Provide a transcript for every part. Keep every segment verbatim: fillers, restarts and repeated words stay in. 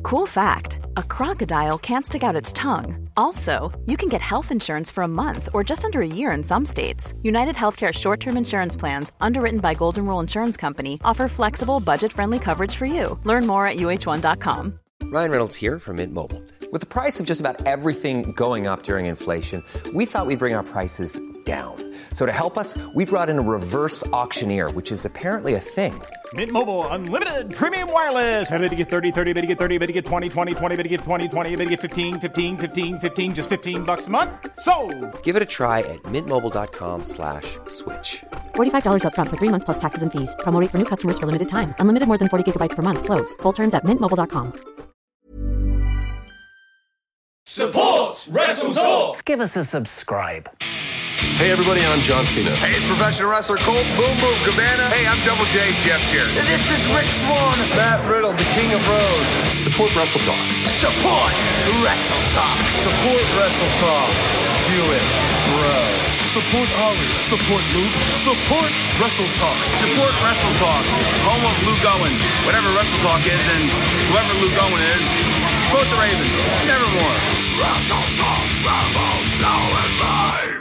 Cool fact, a crocodile can't stick out its tongue. Also, you can get health insurance for a month or just under a year in some states. United Healthcare short-term insurance plans, underwritten by Golden Rule Insurance Company, offer flexible, budget-friendly coverage for you. Learn more at U H one dot com. Ryan Reynolds here from Mint Mobile. With the price of just about everything going up during inflation, we thought we'd bring our prices down. So to help us, we brought in a reverse auctioneer, which is apparently a thing. Mint Mobile Unlimited Premium Wireless. How to get thirty, thirty, how to get thirty, how to get twenty, twenty, twenty, how to get twenty, twenty, how to get fifteen, fifteen, fifteen, fifteen, just fifteen bucks a month? Sold! Give it a try at mintmobile.com slash switch. forty-five dollars up front for three months plus taxes and fees. Promo rate for new customers for limited time. Unlimited more than forty gigabytes per month. Slows full terms at mint mobile dot com. Support Wrestle Talk. Give us a subscribe. Hey everybody, I'm John Cena. Hey, it's professional wrestler Colt Boom Boom Cabana. Hey, I'm Double J Jeff here. This is Rich Swann. Matt Riddle, the King of Rose. Support Wrestle Talk. Support Wrestle Talk. Support Wrestle Talk. Do it, bro. Support Ollie. Support Luke. Support Wrestle Talk. Support Wrestle Talk. Home of Luke Owen. Whatever Wrestle Talk is and whoever Luke Owen is, support the Ravens. Nevermore. Wrestle Talk. Rambo. Now is live.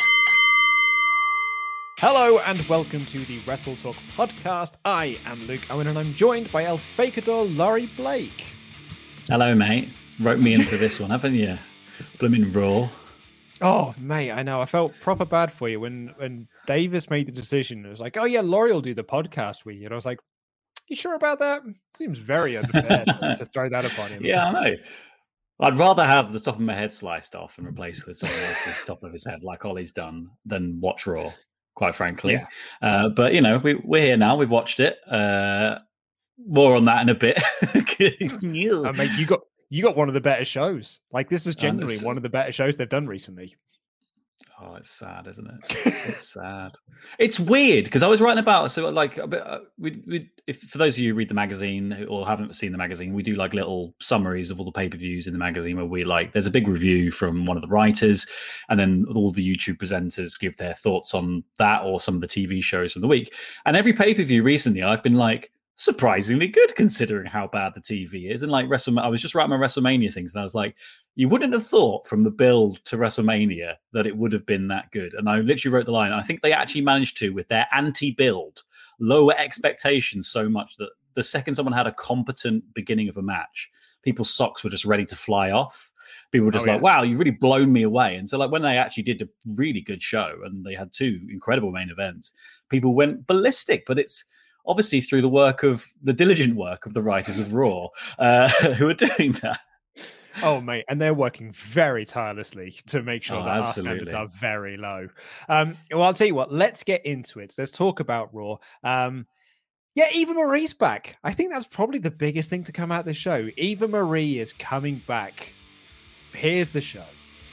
Hello and welcome to the Wrestle Talk podcast. I am Luke Owen and I'm joined by El Fakador Laurie Blake. Hello, mate. Wrote me in for this one, haven't you? Blooming Raw. Oh, mate, I know. I felt proper bad for you when, when Davis made the decision. It was like, oh, yeah, Laurie will do the podcast with you. And I was like, you sure about that? Seems very unfair to throw that upon him. Yeah, I know. I'd rather have the top of my head sliced off and replaced with someone else's top of his head, like Ollie's done, than watch Raw, quite frankly. Yeah. Uh, but, you know, we, we're here now. We've watched it. Uh, more on that in a bit. I mean, you got... You got one of the better shows. Like, this was genuinely one of the better shows they've done recently. Oh, it's sad, isn't it? It's sad. It's weird because I was writing about so like a bit. Uh, we, we, if for those of you who read the magazine or haven't seen the magazine, we do like little summaries of all the pay per views in the magazine where we like. There's a big review from one of the writers, and then all the YouTube presenters give their thoughts on that or some of the T V shows from the week. And every pay per view recently, I've been like, surprisingly good considering how bad the T V is. And like WrestleMania, I was just writing my WrestleMania things and I was like, you wouldn't have thought from the build to WrestleMania that it would have been that good. And I literally wrote the line. I think they actually managed to, with their anti-build, lower expectations so much that the second someone had a competent beginning of a match, people's socks were just ready to fly off. People were just oh, like, yeah. wow, you've really blown me away. And so like when they actually did a really good show and they had two incredible main events, people went ballistic. But it's obviously through the work of the diligent work of the writers of Raw uh, who are doing that. Oh, mate. And they're working very tirelessly to make sure oh, that absolutely. our standards are very low. Um, well, I'll tell you what, let's get into it. Let's talk about Raw. Um, yeah, Eva Marie's back. I think that's probably the biggest thing to come out of the show. Eva Marie is coming back. Here's the show.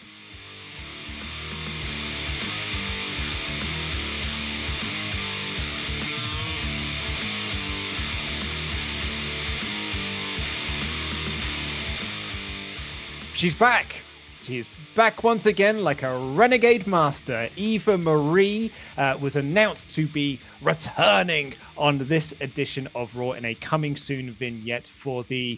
She's back. She's back once again like a renegade master. Eva Marie uh, was announced to be returning on this edition of Raw in a coming soon vignette for the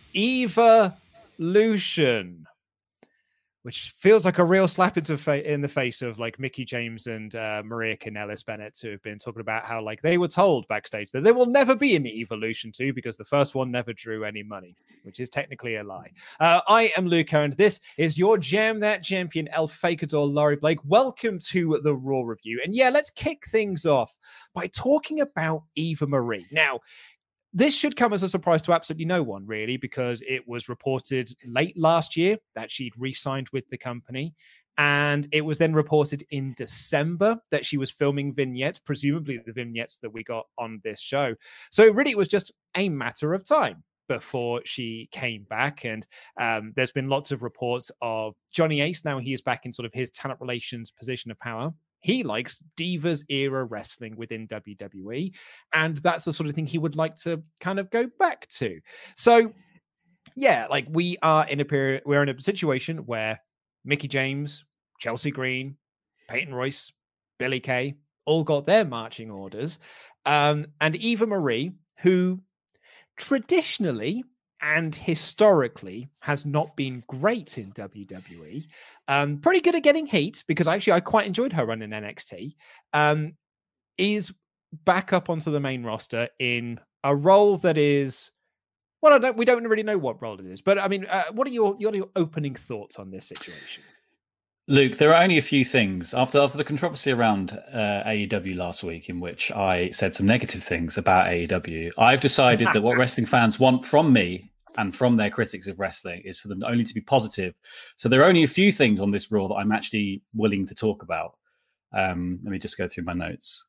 Evolution, which feels like a real slap into fa- in the face of like Mickie James and uh, Maria Kanellis Bennett, who have been talking about how like they were told backstage that there will never be an Evolution two because the first one never drew any money, which is technically a lie. Uh, I am Luke and this is your Jam That Champion, El Fakador Laurie Blake. Welcome to the Raw review. And yeah, let's kick things off by talking about Eva Marie. Now, this should come as a surprise to absolutely no one, really, because it was reported late last year that she'd re-signed with the company. And it was then reported in December that she was filming vignettes, presumably the vignettes that we got on this show. So really, it was just a matter of time before she came back. And um, there's been lots of reports of Johnny Ace. Now he is back in sort of his talent relations position of power. He likes Divas era wrestling within W W E, and that's the sort of thing he would like to kind of go back to. So, yeah, like we are in a period, we're in a situation where Mickie James, Chelsea Green, Peyton Royce, Billie Kay all got their marching orders. Um, and Eva Marie, who traditionally and historically has not been great in W W E. Um, pretty good at getting heat because actually I quite enjoyed her run in N X T. Um, is back up onto the main roster in a role that is, well, I don't, we don't really know what role it is, but I mean, uh, what are your, what are your opening thoughts on this situation? Luke, there are only a few things after after the controversy around uh, A E W last week, in which I said some negative things about A E W. I've decided that what wrestling fans want from me and from their critics of wrestling is for them only to be positive. So there are only a few things on this Raw that I'm actually willing to talk about. Um, let me just go through my notes.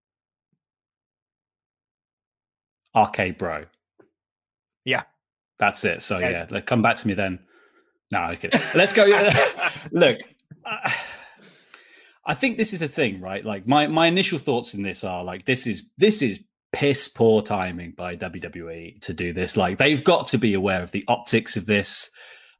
Arcade Bro. Yeah. That's it. So yeah, yeah come back to me then. No, okay. Let's go. Look, uh, I think this is a thing, right? Like my, my initial thoughts in this are like, this is, this is piss poor timing by W W E to do this. Like they've got to be aware of the optics of this.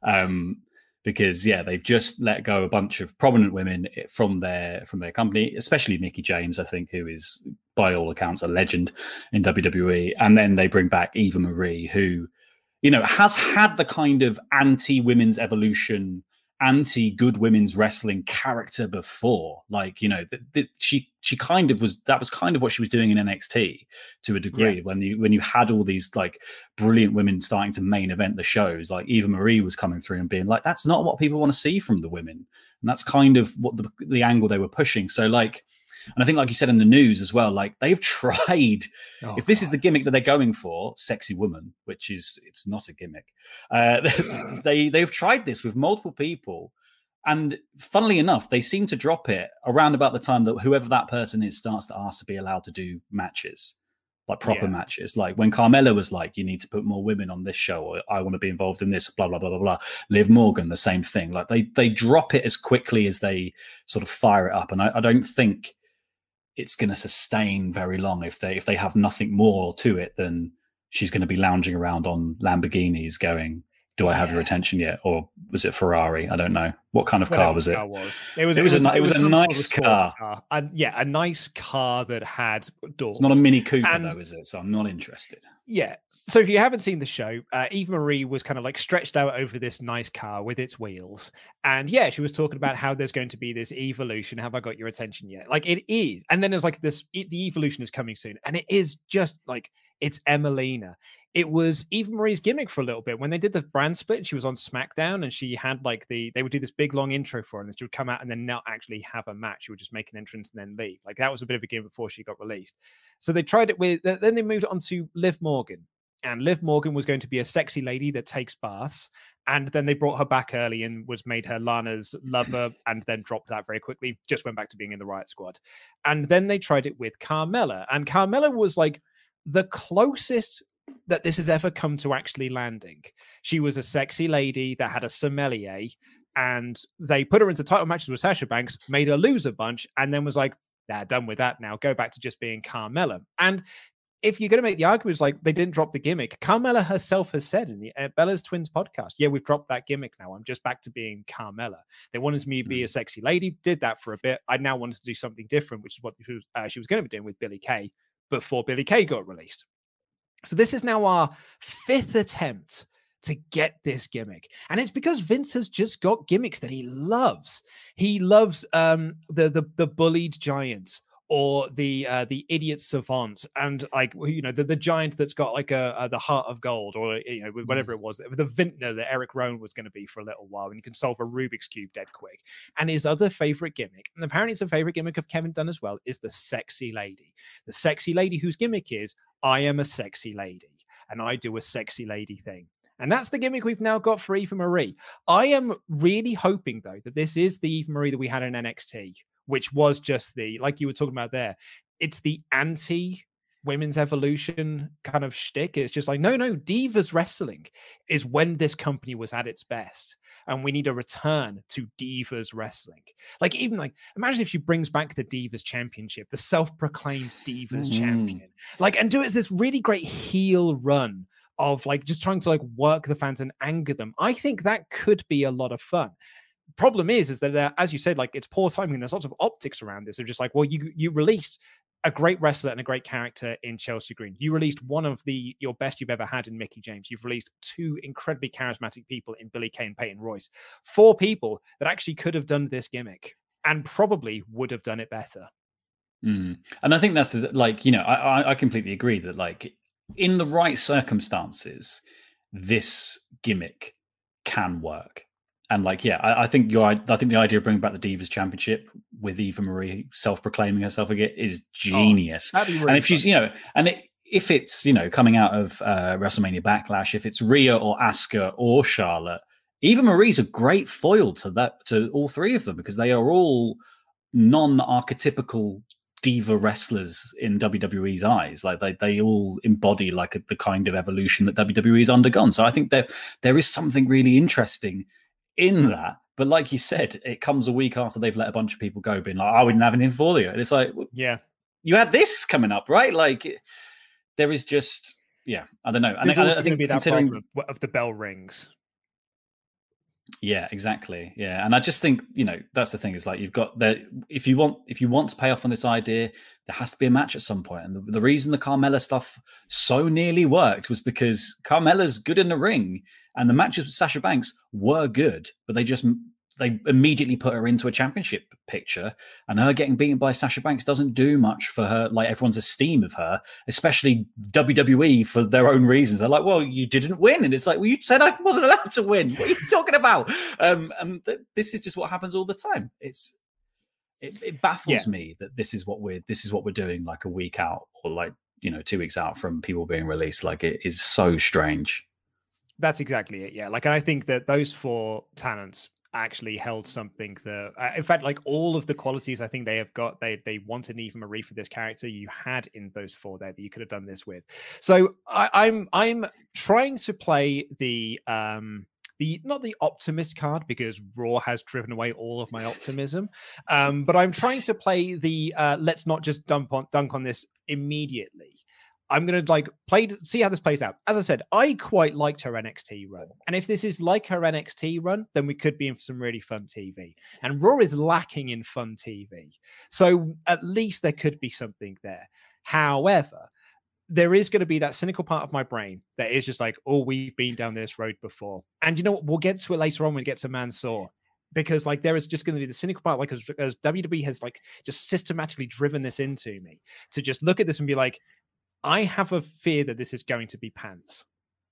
Um, because yeah, they've just let go a bunch of prominent women from their, from their company, especially Mickie James, I think, who is by all accounts a legend in W W E. And then they bring back Eva Marie, who, you know, has had the kind of anti-women's evolution, anti-good women's wrestling character before. Like, you know, th- th- she she kind of was, that was kind of what she was doing in N X T to a degree. Yeah. When you when you had all these like brilliant women starting to main event the shows, like Eva Marie was coming through and being like, that's not what people want to see from the women. And that's kind of what the, the angle they were pushing. So like, and I think, like you said in the news as well, like they've tried, oh, if this God. is the gimmick that they're going for, sexy woman, which is, it's not a gimmick. Uh, they, they've tried this with multiple people. And funnily enough, they seem to drop it around about the time that whoever that person is starts to ask to be allowed to do matches, like proper yeah. matches. Like when Carmella was like, you need to put more women on this show, or I want to be involved in this, blah, blah, blah, blah, blah. Liv Morgan, the same thing. Like they, they drop it as quickly as they sort of fire it up. And I, I don't think it's going to sustain very long if they if they have nothing more to it than she's going to be lounging around on Lamborghinis going, do I have yeah. your attention yet? Or was it Ferrari? I don't know. What kind of Whatever car was it? Car was. It was, it was, it was, a, it was, was a nice sort of car. car. And yeah, a nice car that had doors. It's not a Mini Cooper and, though, is it? So I'm not interested. Yeah. So if you haven't seen the show, uh, Eva Marie was kind of like stretched out over this nice car with its wheels. And yeah, she was talking about how there's going to be this evolution. Have I got your attention yet? Like it is. And then there's like this, it, the evolution is coming soon. And it is just like, it's Emelina. It was Eva Marie's gimmick for a little bit. When they did the brand split, she was on SmackDown and she had like the, they would do this big long intro for her and then she would come out and then not actually have a match. She would just make an entrance and then leave. Like that was a bit of a gimmick before she got released. So they tried it with, then they moved on to Liv Morgan. And Liv Morgan was going to be a sexy lady that takes baths. And then they brought her back early and was made her Lana's lover and then dropped that very quickly. Just went back to being in the Riot Squad. And then they tried it with Carmella. And Carmella was like the closest that this has ever come to actually landing. She was a sexy lady that had a sommelier and they put her into title matches with Sasha Banks, made her lose a bunch, and then was like, nah, done with that now. Go back to just being Carmella. And if you're going to make the argument, it's like they didn't drop the gimmick. Carmella herself has said in the uh, Bella's Twins podcast, yeah, we've dropped that gimmick now. I'm just back to being Carmella. They wanted me to be a sexy lady, did that for a bit. I now wanted to do something different, which is what she was, uh, she was going to be doing with Billie Kay before Billie Kay got released. So this is now our fifth attempt to get this gimmick. And it's because Vince has just got gimmicks that he loves. He loves um, the, the, the bullied giants, or the uh, the idiot savant, and like, you know, the, the giant that's got like a, a the heart of gold, or, you know, whatever it was, the vintner that Eric Rowan was going to be for a little while, and you can solve a Rubik's Cube dead quick. And his other favorite gimmick, and apparently it's a favorite gimmick of Kevin Dunn as well, is the sexy lady. The sexy lady whose gimmick is, I am a sexy lady, and I do a sexy lady thing. And that's the gimmick we've now got for Eva Marie. I am really hoping, though, that this is the Eva Marie that we had in N X T, which was just the, like you were talking about there, it's the anti-women's evolution kind of shtick. It's just like, no, no, Divas Wrestling is when this company was at its best. And we need a return to Divas Wrestling. Like, even like, imagine if she brings back the Divas Championship, the self-proclaimed Divas mm. champion. Like, and do it as this really great heel run of like just trying to like work the fans and anger them. I think that could be a lot of fun. Problem is, is that uh, as you said, like, it's poor timing. There's lots of optics around this. They're just like, well, you you released a great wrestler and a great character in Chelsea Green. You released one of the your best you've ever had in Mickie James. You've released two incredibly charismatic people in Billie Kay and Peyton Royce. Four people that actually could have done this gimmick and probably would have done it better. Mm. And I think that's like, you know, I, I completely agree that like in the right circumstances, this gimmick can work. And like, yeah, I, I think you're. I think the idea of bringing back the Divas Championship with Eva Marie self-proclaiming herself again is genius. Oh, really and if fun. she's, you know, and it, if it's, you know, coming out of uh, WrestleMania Backlash, if it's Rhea or Asuka or Charlotte, Eva Marie's a great foil to that, to all three of them, because they are all non-archetypical diva wrestlers in W W E's eyes. Like they, they all embody like a, the kind of evolution that W W E's undergone. So I think there, there is something really interesting in that. But like you said, it comes a week after they've let a bunch of people go, being like, oh, we didn't have anything for you. And it's like, yeah, you had this coming up, right? Like there is just, yeah, I don't know. And There's I, also I going to think be that considering problem of the bell rings. Yeah, exactly. Yeah. And I just think, you know, that's the thing is like, you've got the, if you want, if you want to pay off on this idea, there has to be a match at some point. And the, the reason the Carmella stuff so nearly worked was because Carmella's good in the ring and the matches with Sasha Banks were good, but they just, they immediately put her into a championship picture, and her getting beaten by Sasha Banks doesn't do much for her, like everyone's esteem of her, especially W W E for their own reasons. They're like, well, you didn't win. And it's like, well, you said I wasn't allowed to win. What are you talking about? Um, and th- this is just what happens all the time. It's, it, it baffles Yeah. me that this is what we're, this is what we're doing like a week out or like, you know, two weeks out from people being released. Like it is so strange. That's exactly it. Yeah. Like, and I think that those four talents actually held something that, uh, in fact, like all of the qualities I think they have got, they they wanted Eva Marie for this character. You had in those four there that you could have done this with. So I, I'm I'm trying to play the um the not the optimist card, because Raw has driven away all of my optimism. Um, but I'm trying to play the uh, let's not just dump on dunk on this immediately. I'm going to like play to see how this plays out. As I said, I quite liked her N X T run. And if this is like her N X T run, then we could be in for some really fun T V. And Raw is lacking in fun T V. So at least there could be something there. However, there is going to be that cynical part of my brain that is just like, oh, we've been down this road before. And you know what? We'll get to it later on when we get to Mansoor. Because like there is just going to be the cynical part, like as, as W W E has like just systematically driven this into me to just look at this and be like, I have a fear that this is going to be pants.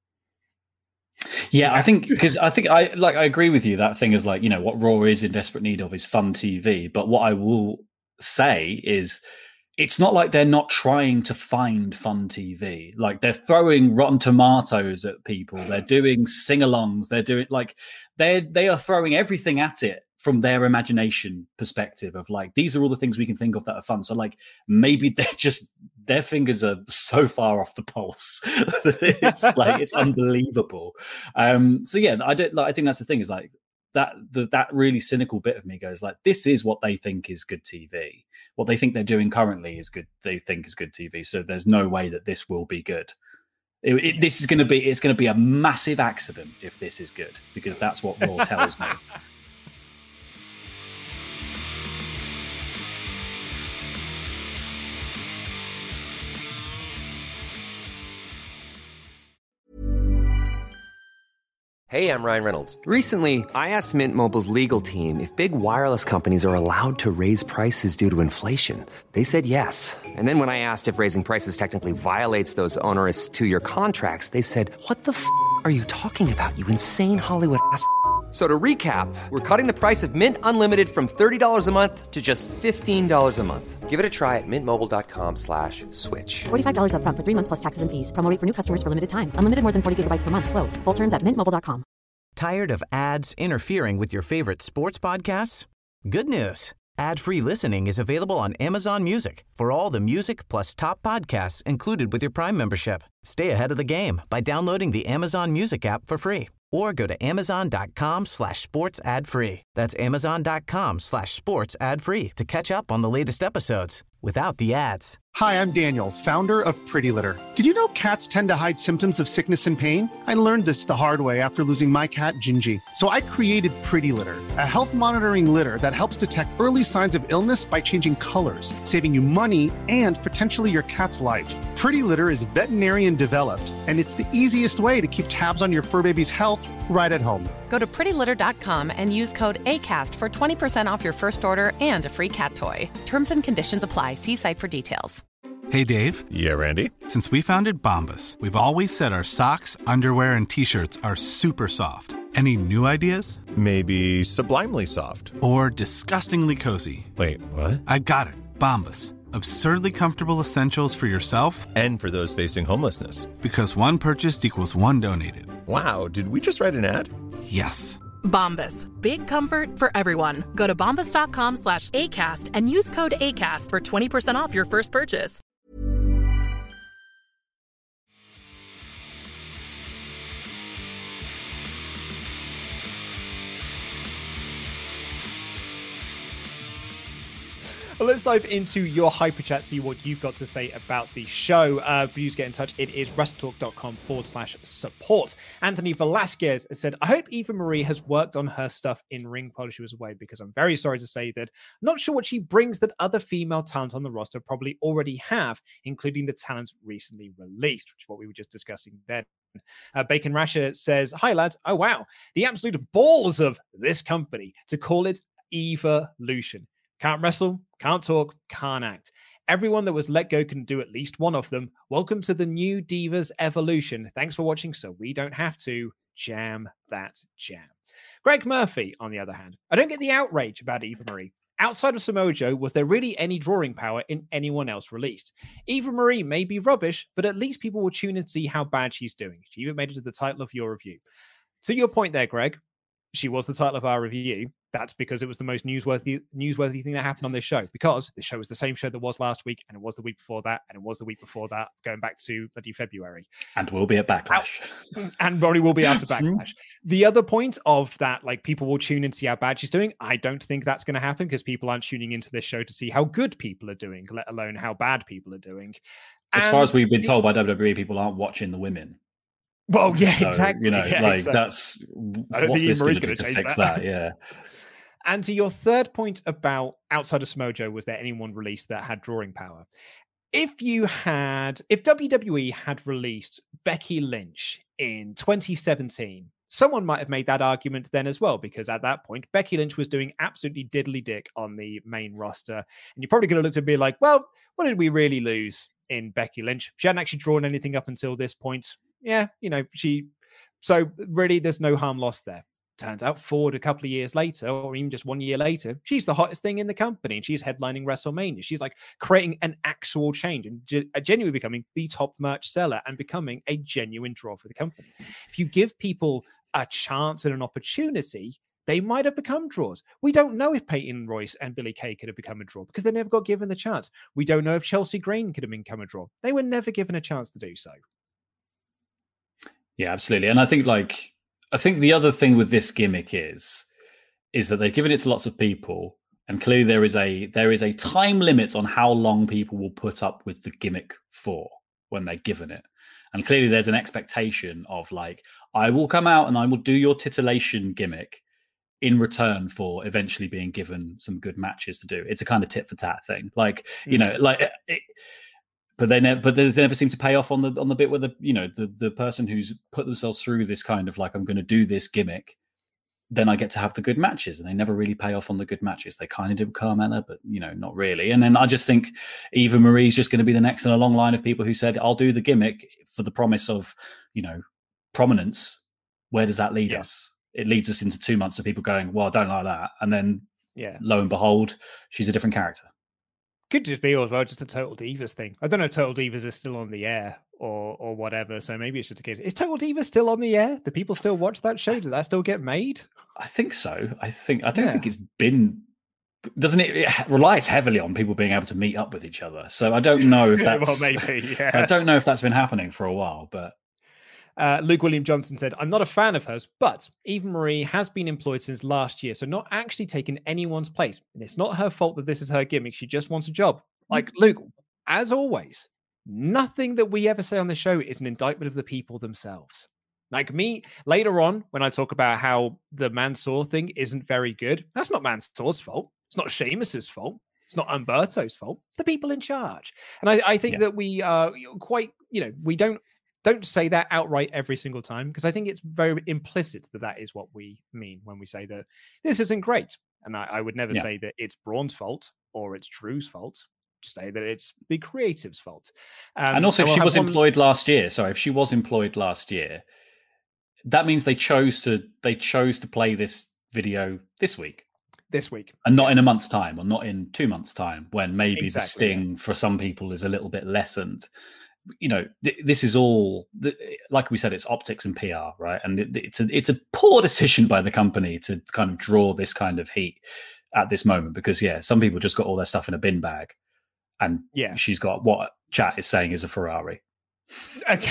Yeah, I think because I think I like I agree with you. That thing is like, you know, what Raw is in desperate need of is fun T V. But what I will say is, it's not like they're not trying to find fun T V. Like they're throwing Rotten Tomatoes at people. They're doing sing-alongs. They're doing like they they are throwing everything at it from their imagination perspective of like, these are all the things we can think of that are fun. So like maybe they're just, their fingers are so far off the pulse that it's like, it's unbelievable. Um, so yeah, I don't, like, I think that's the thing is like that, the, that really cynical bit of me goes like, this is what they think is good T V. What they think they're doing currently is good. They think is good T V. So there's no way that this will be good. It, it, this is going to be, it's going to be a massive accident if this is good, because that's what Raw tells me. Hey, I'm Ryan Reynolds. Recently, I asked Mint Mobile's legal team if big wireless companies are allowed to raise prices due to inflation. They said yes. And then when I asked if raising prices technically violates those onerous two-year contracts, they said, what the f*** are you talking about, you insane Hollywood ass f- So to recap, we're cutting the price of Mint Unlimited from thirty dollars a month to just fifteen dollars a month. Give it a try at mintmobile.com slash switch. forty-five dollars up front for three months plus taxes and fees. Promo rate for new customers for limited time. Unlimited more than forty gigabytes per month. Slows full terms at mint mobile dot com. Tired of ads interfering with your favorite sports podcasts? Good news. Ad-free listening is available on Amazon Music for all the music plus top podcasts included with your Prime membership. Stay ahead of the game by downloading the Amazon Music app for free or go to amazon.com slash sports ad free. That's amazon.com slash sports ad free to catch up on the latest episodes without the ads. Hi, I'm Daniel, founder of Pretty Litter. Did you know cats tend to hide symptoms of sickness and pain? I learned this the hard way after losing my cat, Gingy. So I created Pretty Litter, a health monitoring litter that helps detect early signs of illness by changing colors, saving you money and potentially your cat's life. Pretty Litter is veterinarian developed, and it's the easiest way to keep tabs on your fur baby's health right at home. Go to pretty litter dot com and use code ACAST for twenty percent off your first order and a free cat toy. Terms and conditions apply. See site for details. Hey, Dave. Yeah, Randy. Since we founded Bombas, we've always said our socks, underwear, and T-shirts are super soft. Any new ideas? Maybe sublimely soft. Or disgustingly cozy. Wait, what? I got it. Bombas. Absurdly comfortable essentials for yourself and for those facing homelessness. Because one purchased equals one donated. Wow, did we just write an ad? Yes. Bombas. Big comfort for everyone. Go to bombas dot com slash ACAST and use code ACAST for twenty percent off your first purchase. Well, let's dive into your hyper chat, see what you've got to say about the show. Uh, please get in touch. It is wrestletalk.com forward slash support. Anthony Velasquez said, I hope Eva Marie has worked on her stuff in ring while she was away, because I'm very sorry to say that I'm not sure what she brings that other female talent on the roster probably already have, including the talent recently released, which is what we were just discussing then. Uh, Bacon Rasher says, hi, lads. Oh, wow. The absolute balls of this company to call it Evolution. Can't wrestle, can't talk, can't act. Everyone that was let go can do at least one of them. Welcome to the new Divas Evolution. Thanks for watching so we don't have to jam that jam. Greg Murphy, on the other hand, I don't get the outrage about Eva Marie. Outside of Samoa Joe, was there really any drawing power in anyone else released? Eva Marie may be rubbish, but at least people will tune in and see how bad she's doing. She even made it to the title of your review. To your point there, Greg, she was the title of our review. That's because it was the most newsworthy newsworthy thing that happened on this show, because the show was the same show that was last week, and it was the week before that, and it was the week before that, going back to bloody February. And we'll be at Backlash. And probably will be after Backlash. The other point of that, like, people will tune in to see how bad she's doing, I don't think that's going to happen, because people aren't tuning into this show to see how good people are doing, let alone how bad people are doing. As and far as we've been told by W W E, people aren't watching the women. Well, yeah, so, exactly. You know, yeah, like exactly. that's what's this going to do to fix that? that? Yeah. And to your third point about outside of Samoa Joe, was there anyone released that had drawing power? If you had, if W W E had released Becky Lynch in twenty seventeen, someone might have made that argument then as well, because at that point, Becky Lynch was doing absolutely diddly dick on the main roster. And you're probably going to look to be like, well, what did we really lose in Becky Lynch? She hadn't actually drawn anything up until this point. Yeah, you know, she, so really there's no harm lost there. Turns out forward a couple of years later, or even just one year later, she's the hottest thing in the company, and she's headlining WrestleMania. She's like creating an actual change and ge- genuinely becoming the top merch seller and becoming a genuine draw for the company. If you give people a chance and an opportunity, they might have become draws. We don't know if Peyton Royce and Billie Kay could have become a draw because they never got given the chance. We don't know if Chelsea Green could have become a draw. They were never given a chance to do so. Yeah, absolutely. And I think like, I think the other thing with this gimmick is, is that they've given it to lots of people, and clearly there is a there is a time limit on how long people will put up with the gimmick for when they're given it. And clearly there's an expectation of like, I will come out and I will do your titillation gimmick in return for eventually being given some good matches to do. It's a kind of tit for tat thing. Like, mm-hmm. you know, like it, But they never, but they never seem to pay off on the on the bit where the you know the the person who's put themselves through this kind of like, I'm going to do this gimmick, then I get to have the good matches, and they never really pay off on the good matches. They kind of did with Carmella, but you know, not really. And then I just think Eva Marie's just going to be the next in a long line of people who said, I'll do the gimmick for the promise of, you know, prominence. Where does that lead yeah. us? It leads us into two months of people going, well, I don't like that, and then yeah, lo and behold, she's a different character. Could just be as well just a Total Divas thing. I don't know if Total Divas is still on the air or or whatever, so maybe it's just a case. Is Total Divas still on the air? Do people still watch that show? Does that still get made? I think so. I think I don't Yeah. think it's been. Doesn't it, it relies heavily on people being able to meet up with each other? So I don't know if that's. Well, maybe, yeah. I don't know if that's been happening for a while, but. Uh, Luke William Johnson said, I'm not a fan of hers, but Eva Marie has been employed since last year, so not actually taken anyone's place. And it's not her fault that this is her gimmick. She just wants a job. Like, Luke, as always, nothing that we ever say on the show is an indictment of the people themselves. Like me, later on, when I talk about how the Mansoor thing isn't very good, that's not Mansoor's fault. It's not Sheamus's fault. It's not Humberto's fault. It's the people in charge. And I, I think yeah. that we are quite, you know, we don't don't say that outright every single time, because I think it's very implicit that that is what we mean when we say that this isn't great. And I, I would never yeah. say that it's Braun's fault or it's Drew's fault. Just say that it's the creative's fault. Um, and also, if and she we'll was one... employed last year, sorry, if she was employed last year, that means they chose to they chose to play this video this week. This week. And not in a month's time, or not in two months' time, when maybe exactly, the sting yeah. for some people is a little bit lessened. You know, th- this is all, th- like we said, it's optics and P R, right? And it, it's a it's a poor decision by the company to kind of draw this kind of heat at this moment, because yeah, some people just got all their stuff in a bin bag, and yeah, she's got what chat is saying is a Ferrari. Okay.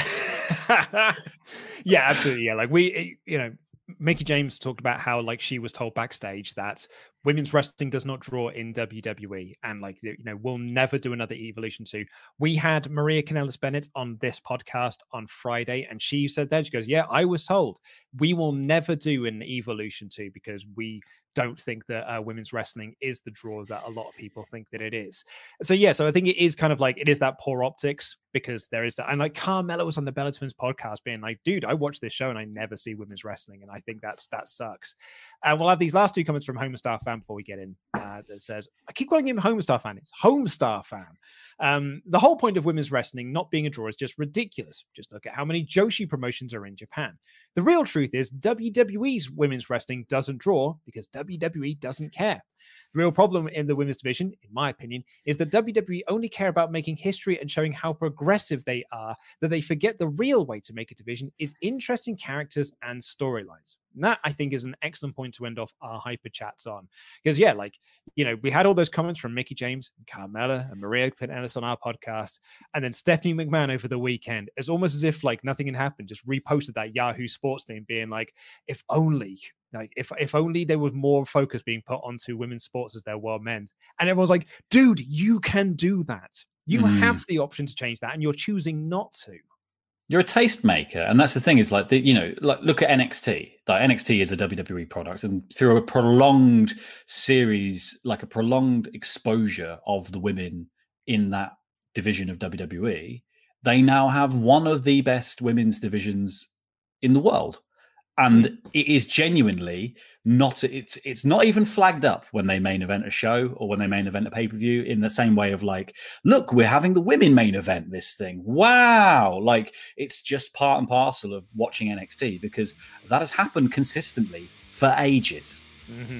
Yeah, absolutely. Yeah, like we, you know, Mickie James talked about how like she was told backstage that women's wrestling does not draw in W W E, and like, you know, we'll never do another Evolution two. We had Maria Kanellis Bennett on this podcast on Friday, and she said that, she goes, yeah, I was told we will never do an Evolution two because we don't think that uh, women's wrestling is the draw that a lot of people think that it is. So yeah, so I think it is kind of like, it is that poor optics, because there is that. And like Carmella was on the Bella Twins podcast being like, dude, I watch this show and I never see women's wrestling, and I think that's that sucks. And we'll have these last two comments from Homestar Fan before we get in, uh, that says, I keep calling him Homestar Fan, it's Homestar Fan. Um, the whole point of women's wrestling not being a draw is just ridiculous. Just look at how many Joshi promotions are in Japan. The real truth is W W E's women's wrestling doesn't draw because W W E doesn't care. The real problem in the women's division, in my opinion, is that W W E only care about making history and showing how progressive they are, that they forget the real way to make a division is interesting characters and storylines. And that, I think, is an excellent point to end off our hyper chats on. Because, yeah, like, you know, we had all those comments from Mickie James, and Carmella, and Maria Kanellis on our podcast, and then Stephanie McMahon over the weekend. It's almost as if, like, nothing had happened, just reposted that Yahoo Sports thing, being like, if only... Like if if only there was more focus being put onto women's sports as there were men's. And everyone's like, dude, you can do that. You mm. have the option to change that, and you're choosing not to. You're a tastemaker. And that's the thing, is like, the, you know, like look at N X T. Like N X T is a W W E product, and through a prolonged series, like a prolonged exposure of the women in that division of W W E, they now have one of the best women's divisions in the world. And it is genuinely not, it's it's not even flagged up when they main event a show or when they main event a pay-per-view, in the same way of like, look, we're having the women main event this thing. Wow. Like, it's just part and parcel of watching N X T, because that has happened consistently for ages. Mm-hmm.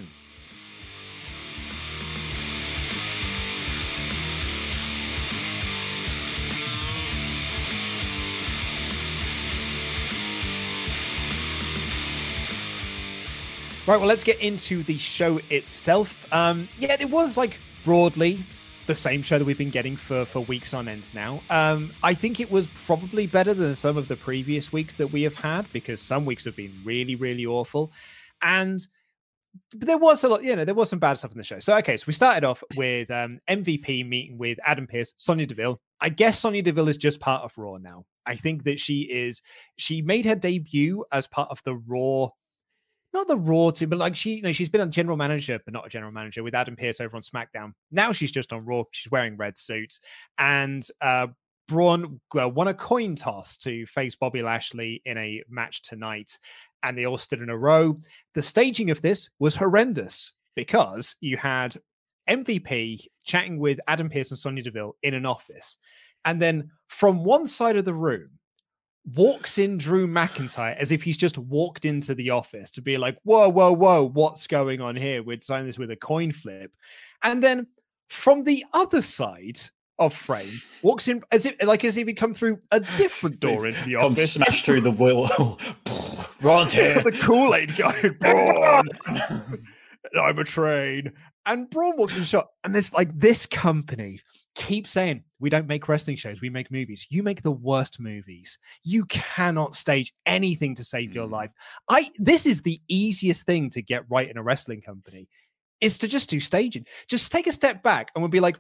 Right, well, let's get into the show itself. Um, yeah, it was like broadly the same show that we've been getting for, for weeks on end now. Um, I think it was probably better than some of the previous weeks that we have had, because some weeks have been really, really awful. And but there was a lot, you know, there was some bad stuff in the show. So, okay, so we started off with um, M V P meeting with Adam Pearce, Sonya Deville. I guess Sonya Deville is just part of Raw now. I think that she is, she made her debut as part of the Raw, not the Raw team, but like she, you know, she's been a general manager, but not a general manager, with Adam Pearce over on SmackDown. Now she's just on Raw. She's wearing red suits. And uh, Braun uh, won a coin toss to face Bobby Lashley in a match tonight. And they all stood in a row. The staging of this was horrendous, because you had M V P chatting with Adam Pearce and Sonya Deville in an office. And then from one side of the room, walks in Drew McIntyre as if he's just walked into the office to be like, whoa, whoa, whoa, what's going on here? We're signing this with a coin flip. And then from the other side of frame, walks in as if like as if he'd come through a different door into the come office. Smash through the wall. Ron's here. The Kool-Aid guy. Braun. I'm a train. And Braun walks in shot. And this like this company keeps saying, we don't make wrestling shows, we make movies. You make the worst movies. You cannot stage anything to save your life. I this is the easiest thing to get right in a wrestling company, is to just do staging. Just take a step back and we'll be like,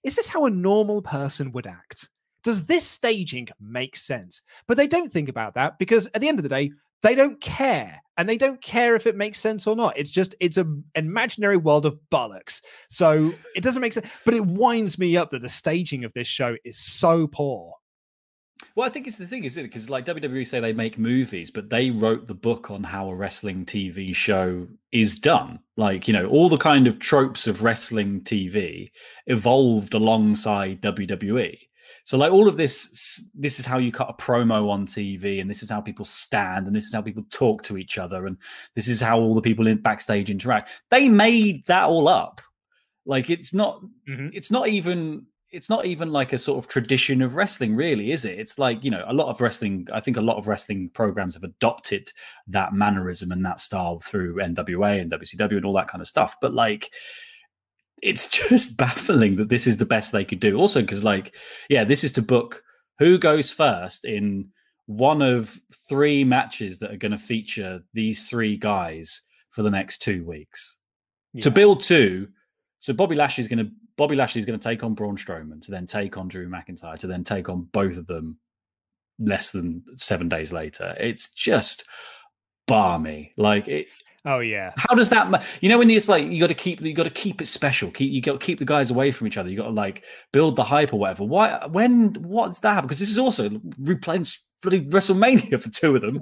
is this how a normal person would act? Does this staging make sense? But they don't think about that because at the end of the day, they don't care. And they don't care if it makes sense or not. It's just, it's an imaginary world of bollocks. So it doesn't make sense. But it winds me up that the staging of this show is so poor. Well, I think it's the thing, isn't it? Because like W W E say they make movies, but they wrote the book on how a wrestling T V show is done. Like, you know, all the kind of tropes of wrestling T V evolved alongside W W E. So like all of this, this is how you cut a promo on T V, and this is how people stand, and this is how people talk to each other, and this is how all the people in backstage interact. They made that all up. Like it's not, mm-hmm. it's not even, it's not even like a sort of tradition of wrestling, really, is it? It's like, you know, a lot of wrestling, I think a lot of wrestling programs have adopted that mannerism and that style through N W A and W C W and all that kind of stuff. But like, it's just baffling that this is the best they could do. Also, because like, yeah, this is to book who goes first in one of three matches that are going to feature these three guys for the next two weeks. Yeah. To build two, so Bobby Lashley is going to Bobby Lashley is going to take on Braun Strowman, to then take on Drew McIntyre, to then take on both of them less than seven days later. It's just balmy. Like it. Oh yeah. How does that? You know, when it's like you got to keep you got to keep it special. Keep you got to keep the guys away from each other. You got to like build the hype or whatever. Why? When? What's that? Because this is also replaying bloody WrestleMania for two of them.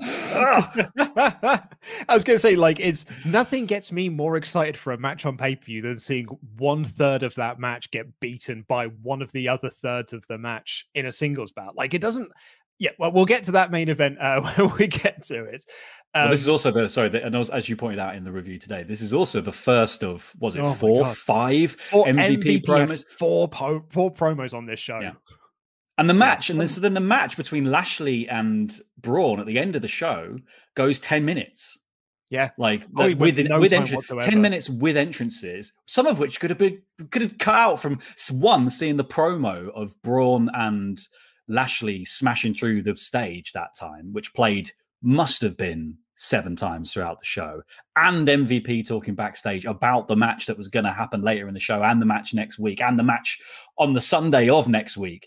I was going to say, like, it's nothing gets me more excited for a match on pay per view than seeing one third of that match get beaten by one of the other thirds of the match in a singles bout. Like, it doesn't. Yeah, well, we'll get to that main event uh, when we get to it. Um, well, this is also the sorry, the, and as you pointed out in the review today, this is also the first of was it oh four, five four M V P, M V P promos, four po- four promos on this show. Yeah. And the match, yeah. and then so then the match between Lashley and Braun at the end of the show goes ten minutes. Yeah, like the, oh, with no with entrance, ten minutes with entrances, some of which could have been could have cut out from one seeing the promo of Braun and Lashley smashing through the stage that time, which played must have been seven times throughout the show, and M V P talking backstage about the match that was going to happen later in the show, and the match next week, and the match on the Sunday of next week.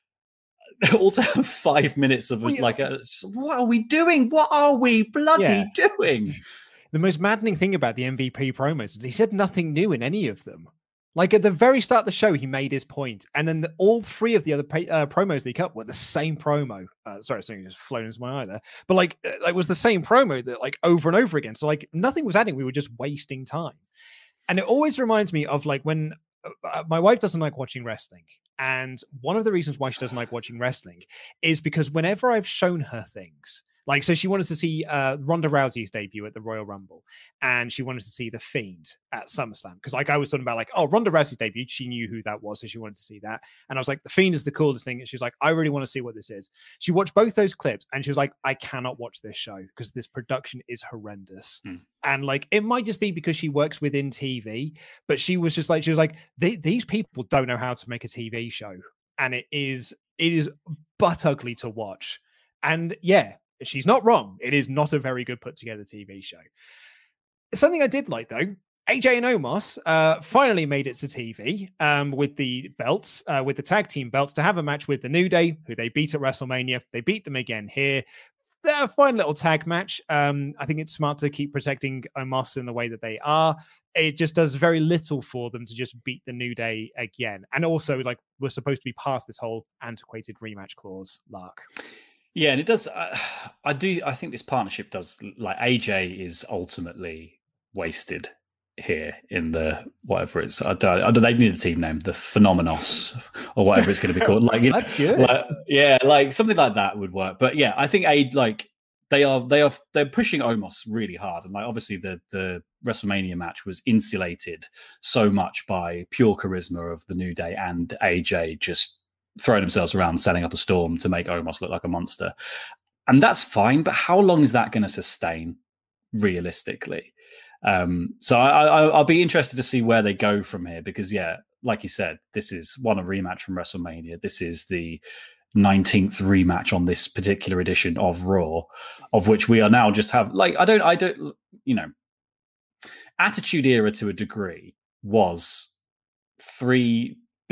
Also have five minutes of well, like, a, what are we doing? What are we bloody yeah. doing? The most maddening thing about the M V P promos is he said nothing new in any of them. Like at the very start of the show, he made his point, and then the, all three of the other pay, uh, promos they cut were the same promo. Uh, sorry, something just flown into my eye there, but like, uh, it was the same promo that like over and over again. So like nothing was adding; we were just wasting time. And it always reminds me of like when uh, my wife doesn't like watching wrestling, and one of the reasons why she doesn't like watching wrestling is because whenever I've shown her things. Like, so she wanted to see uh, Ronda Rousey's debut at the Royal Rumble, and she wanted to see The Fiend at SummerSlam. Because, like, I was talking about, like, oh, Ronda Rousey's debut, she knew who that was, so she wanted to see that. And I was like, The Fiend is the coolest thing. And she was like, I really want to see what this is. She watched both those clips, and she was like, I cannot watch this show because this production is horrendous. Hmm. And, like, it might just be because she works within T V, but she was just like, she was like, these people don't know how to make a T V show. And it is, it is butt ugly to watch. And, yeah. She's not wrong. It is not a very good put together T V show. Something I did like though, A J and Omos uh, finally made it to T V um, with the belts, uh, with the tag team belts, to have a match with the New Day, who they beat at WrestleMania. They beat them again here. They're a fine little tag match. Um, I think it's smart to keep protecting Omos in the way that they are. It just does very little for them to just beat the New Day again. And also, like, we're supposed to be past this whole antiquated rematch clause lark. Yeah, and it does. Uh, I do. I think this partnership does. Like A J is ultimately wasted here in the whatever it's. I don't. I don't they need a team name, the Phenomenos or whatever it's going to be called. Like, that's good. Like, yeah, like something like that would work. But yeah, I think a like they are. They are. They're pushing Omos really hard, and like obviously the the WrestleMania match was insulated so much by pure charisma of the New Day and A J just throwing themselves around, setting up a storm to make Omos look like a monster. And that's fine, but how long is that going to sustain realistically? Um, so I, I, I'll be interested to see where they go from here, because yeah, like you said, this is one a rematch from WrestleMania. This is the nineteenth rematch on this particular edition of Raw, of which we are now just have like, I don't, I don't, you know, Attitude Era to a degree was three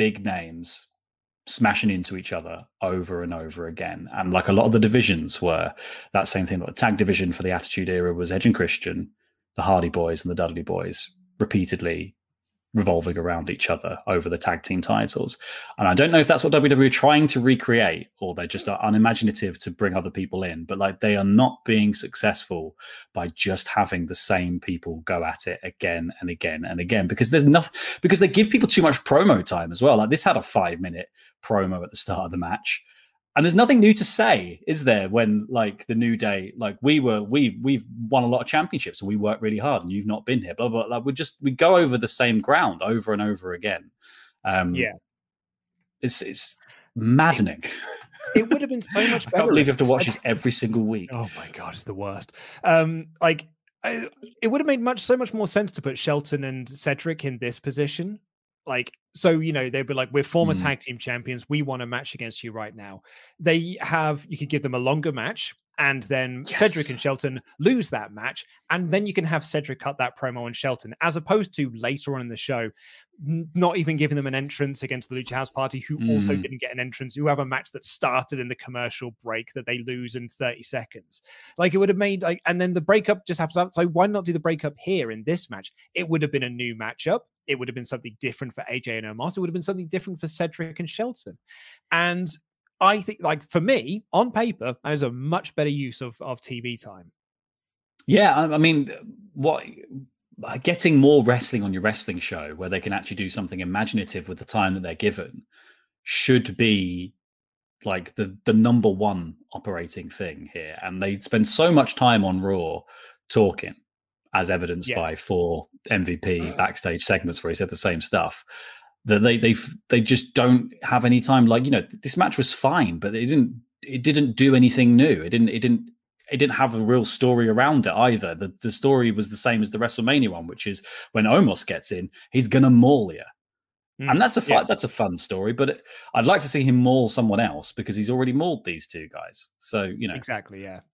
big names smashing into each other over and over again. And like a lot of the divisions were that same thing. Like the tag division for the Attitude Era was Edge and Christian, the Hardy Boys and the Dudley Boys repeatedly revolving around each other over the tag team titles. And I don't know if that's what W W E are trying to recreate, or they just are unimaginative to bring other people in, but like they are not being successful by just having the same people go at it again and again and again, because there's nothing, because they give people too much promo time as well. Like this had a five minute promo at the start of the match. And there's nothing new to say, is there? When like the New Day, like we were, we've we've won a lot of championships, and we work really hard, and you've not been here. Blah blah. blah. Like we just we go over the same ground over and over again. Um, yeah, it's it's maddening. It, it would have been so much better. I can't believe you have to watch this every single week. Oh my god, it's the worst. Um, like I, it would have made much so much more sense to put Shelton and Cedric in this position. Like, so, you know, they'd be like, we're former mm. tag team champions. We want a match against you right now. They have, you could give them a longer match, and then yes. Cedric and Shelton lose that match. And then you can have Cedric cut that promo on Shelton, as opposed to later on in the show, n- not even giving them an entrance against the Lucha House Party, who mm. also didn't get an entrance, who have a match that started in the commercial break that they lose in thirty seconds. Like, it would have made, like, and then the breakup just happens. So why not do the breakup here in this match? It would have been a new matchup. It would have been something different for A J and Omos. It would have been something different for Cedric and Shelton. And I think, like, for me, on paper, that is a much better use of, of T V time. Yeah, I mean, what getting more wrestling on your wrestling show where they can actually do something imaginative with the time that they're given should be like the, the number one operating thing here. And they spend so much time on Raw talking, as evidenced yeah. by four M V P backstage segments where he said the same stuff, that they they they just don't have any time. Like, you know, this match was fine, but it didn't it didn't do anything new. It didn't it didn't it didn't have a real story around it either. The the story was the same as the WrestleMania one, which is when Omos gets in, he's gonna maul you. Mm, and that's a fun, yeah. that's a fun story, but it, I'd like to see him maul someone else because he's already mauled these two guys. So, you know, exactly, yeah.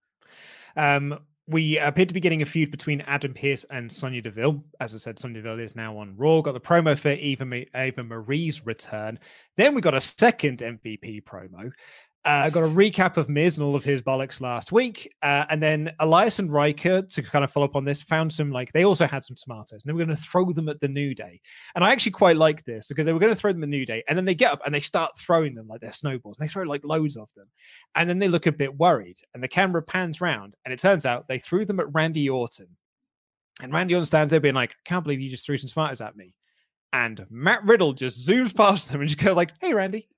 Um, We appear to be getting a feud between Adam Pearce and Sonya Deville. As I said, Sonya Deville is now on Raw. Got the promo for Eva, Eva Marie's return. Then we got a second M V P promo. Uh, got a recap of Miz and all of his bollocks last week. Uh, and then Elias and Riker, to kind of follow up on this, found some, like, they also had some tomatoes. And they were going to throw them at the New Day. And I actually quite like this because they were going to throw them at the New Day. And then they get up and they start throwing them like they're snowballs. And they throw like loads of them. And then they look a bit worried. And the camera pans round. And it turns out they threw them at Randy Orton. And Randy Orton stands there being like, I can't believe you just threw some tomatoes at me. And Matt Riddle just zooms past them and just goes like, hey, Randy.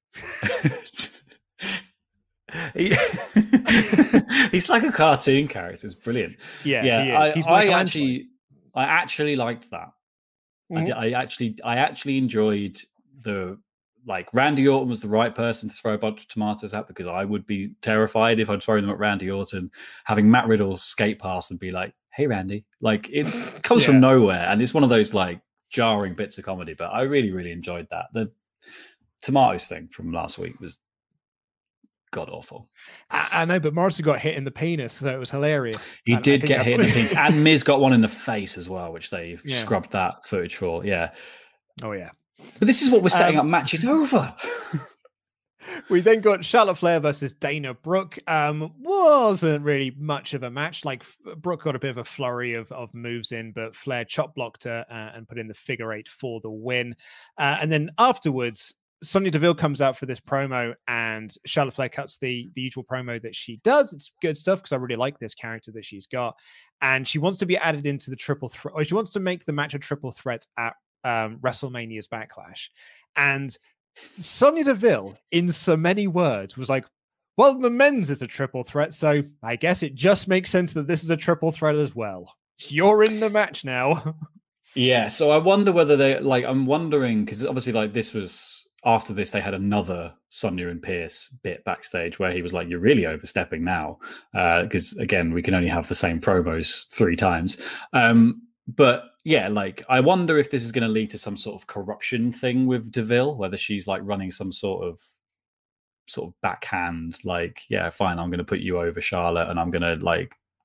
He, he's like a cartoon character. It's brilliant. Yeah, yeah. he I, he's I actually, I actually liked that. Mm-hmm. I, did, I actually, I actually enjoyed the like Randy Orton was the right person to throw a bunch of tomatoes at, because I would be terrified if I'd throw them at Randy Orton. Having Matt Riddle skate past and be like, "Hey, Randy!" Like it comes yeah. from nowhere, and it's one of those like jarring bits of comedy. But I really, really enjoyed that. The tomatoes thing from last week was god awful. I, I know, but Morrison got hit in the penis, so it was hilarious. He and did get hit in the penis, and Miz got one in the face as well, which they yeah. scrubbed that footage for. Yeah. Oh yeah. But this is what we're setting um, up matches over. We then got Charlotte Flair versus Dana Brooke. Um, wasn't really much of a match. Like Brooke got a bit of a flurry of, of moves in, but Flair chop blocked her uh, and put in the figure eight for the win. Uh, and then afterwards, Sonya Deville comes out for this promo, and Charlotte Flair cuts the, the usual promo that she does. It's good stuff because I really like this character that she's got. And she wants to be added into the triple threat, or she wants to make the match a triple threat at um, WrestleMania's Backlash. And Sonya Deville, in so many words, was like, well, the men's is a triple threat, so I guess it just makes sense that this is a triple threat as well. You're in the match now. Yeah, so I wonder whether they, like, I'm wondering, because obviously, like, this was, after this, they had another Sonya and Pierce bit backstage where he was like, you're really overstepping now, because, uh, again, we can only have the same promos three times. Um, but, yeah, like, I wonder if this is going to lead to some sort of corruption thing with Deville, whether she's, like, running some sort of sort of backhand, like, yeah, fine, I'm going to put you over Charlotte, and I'm going to, like,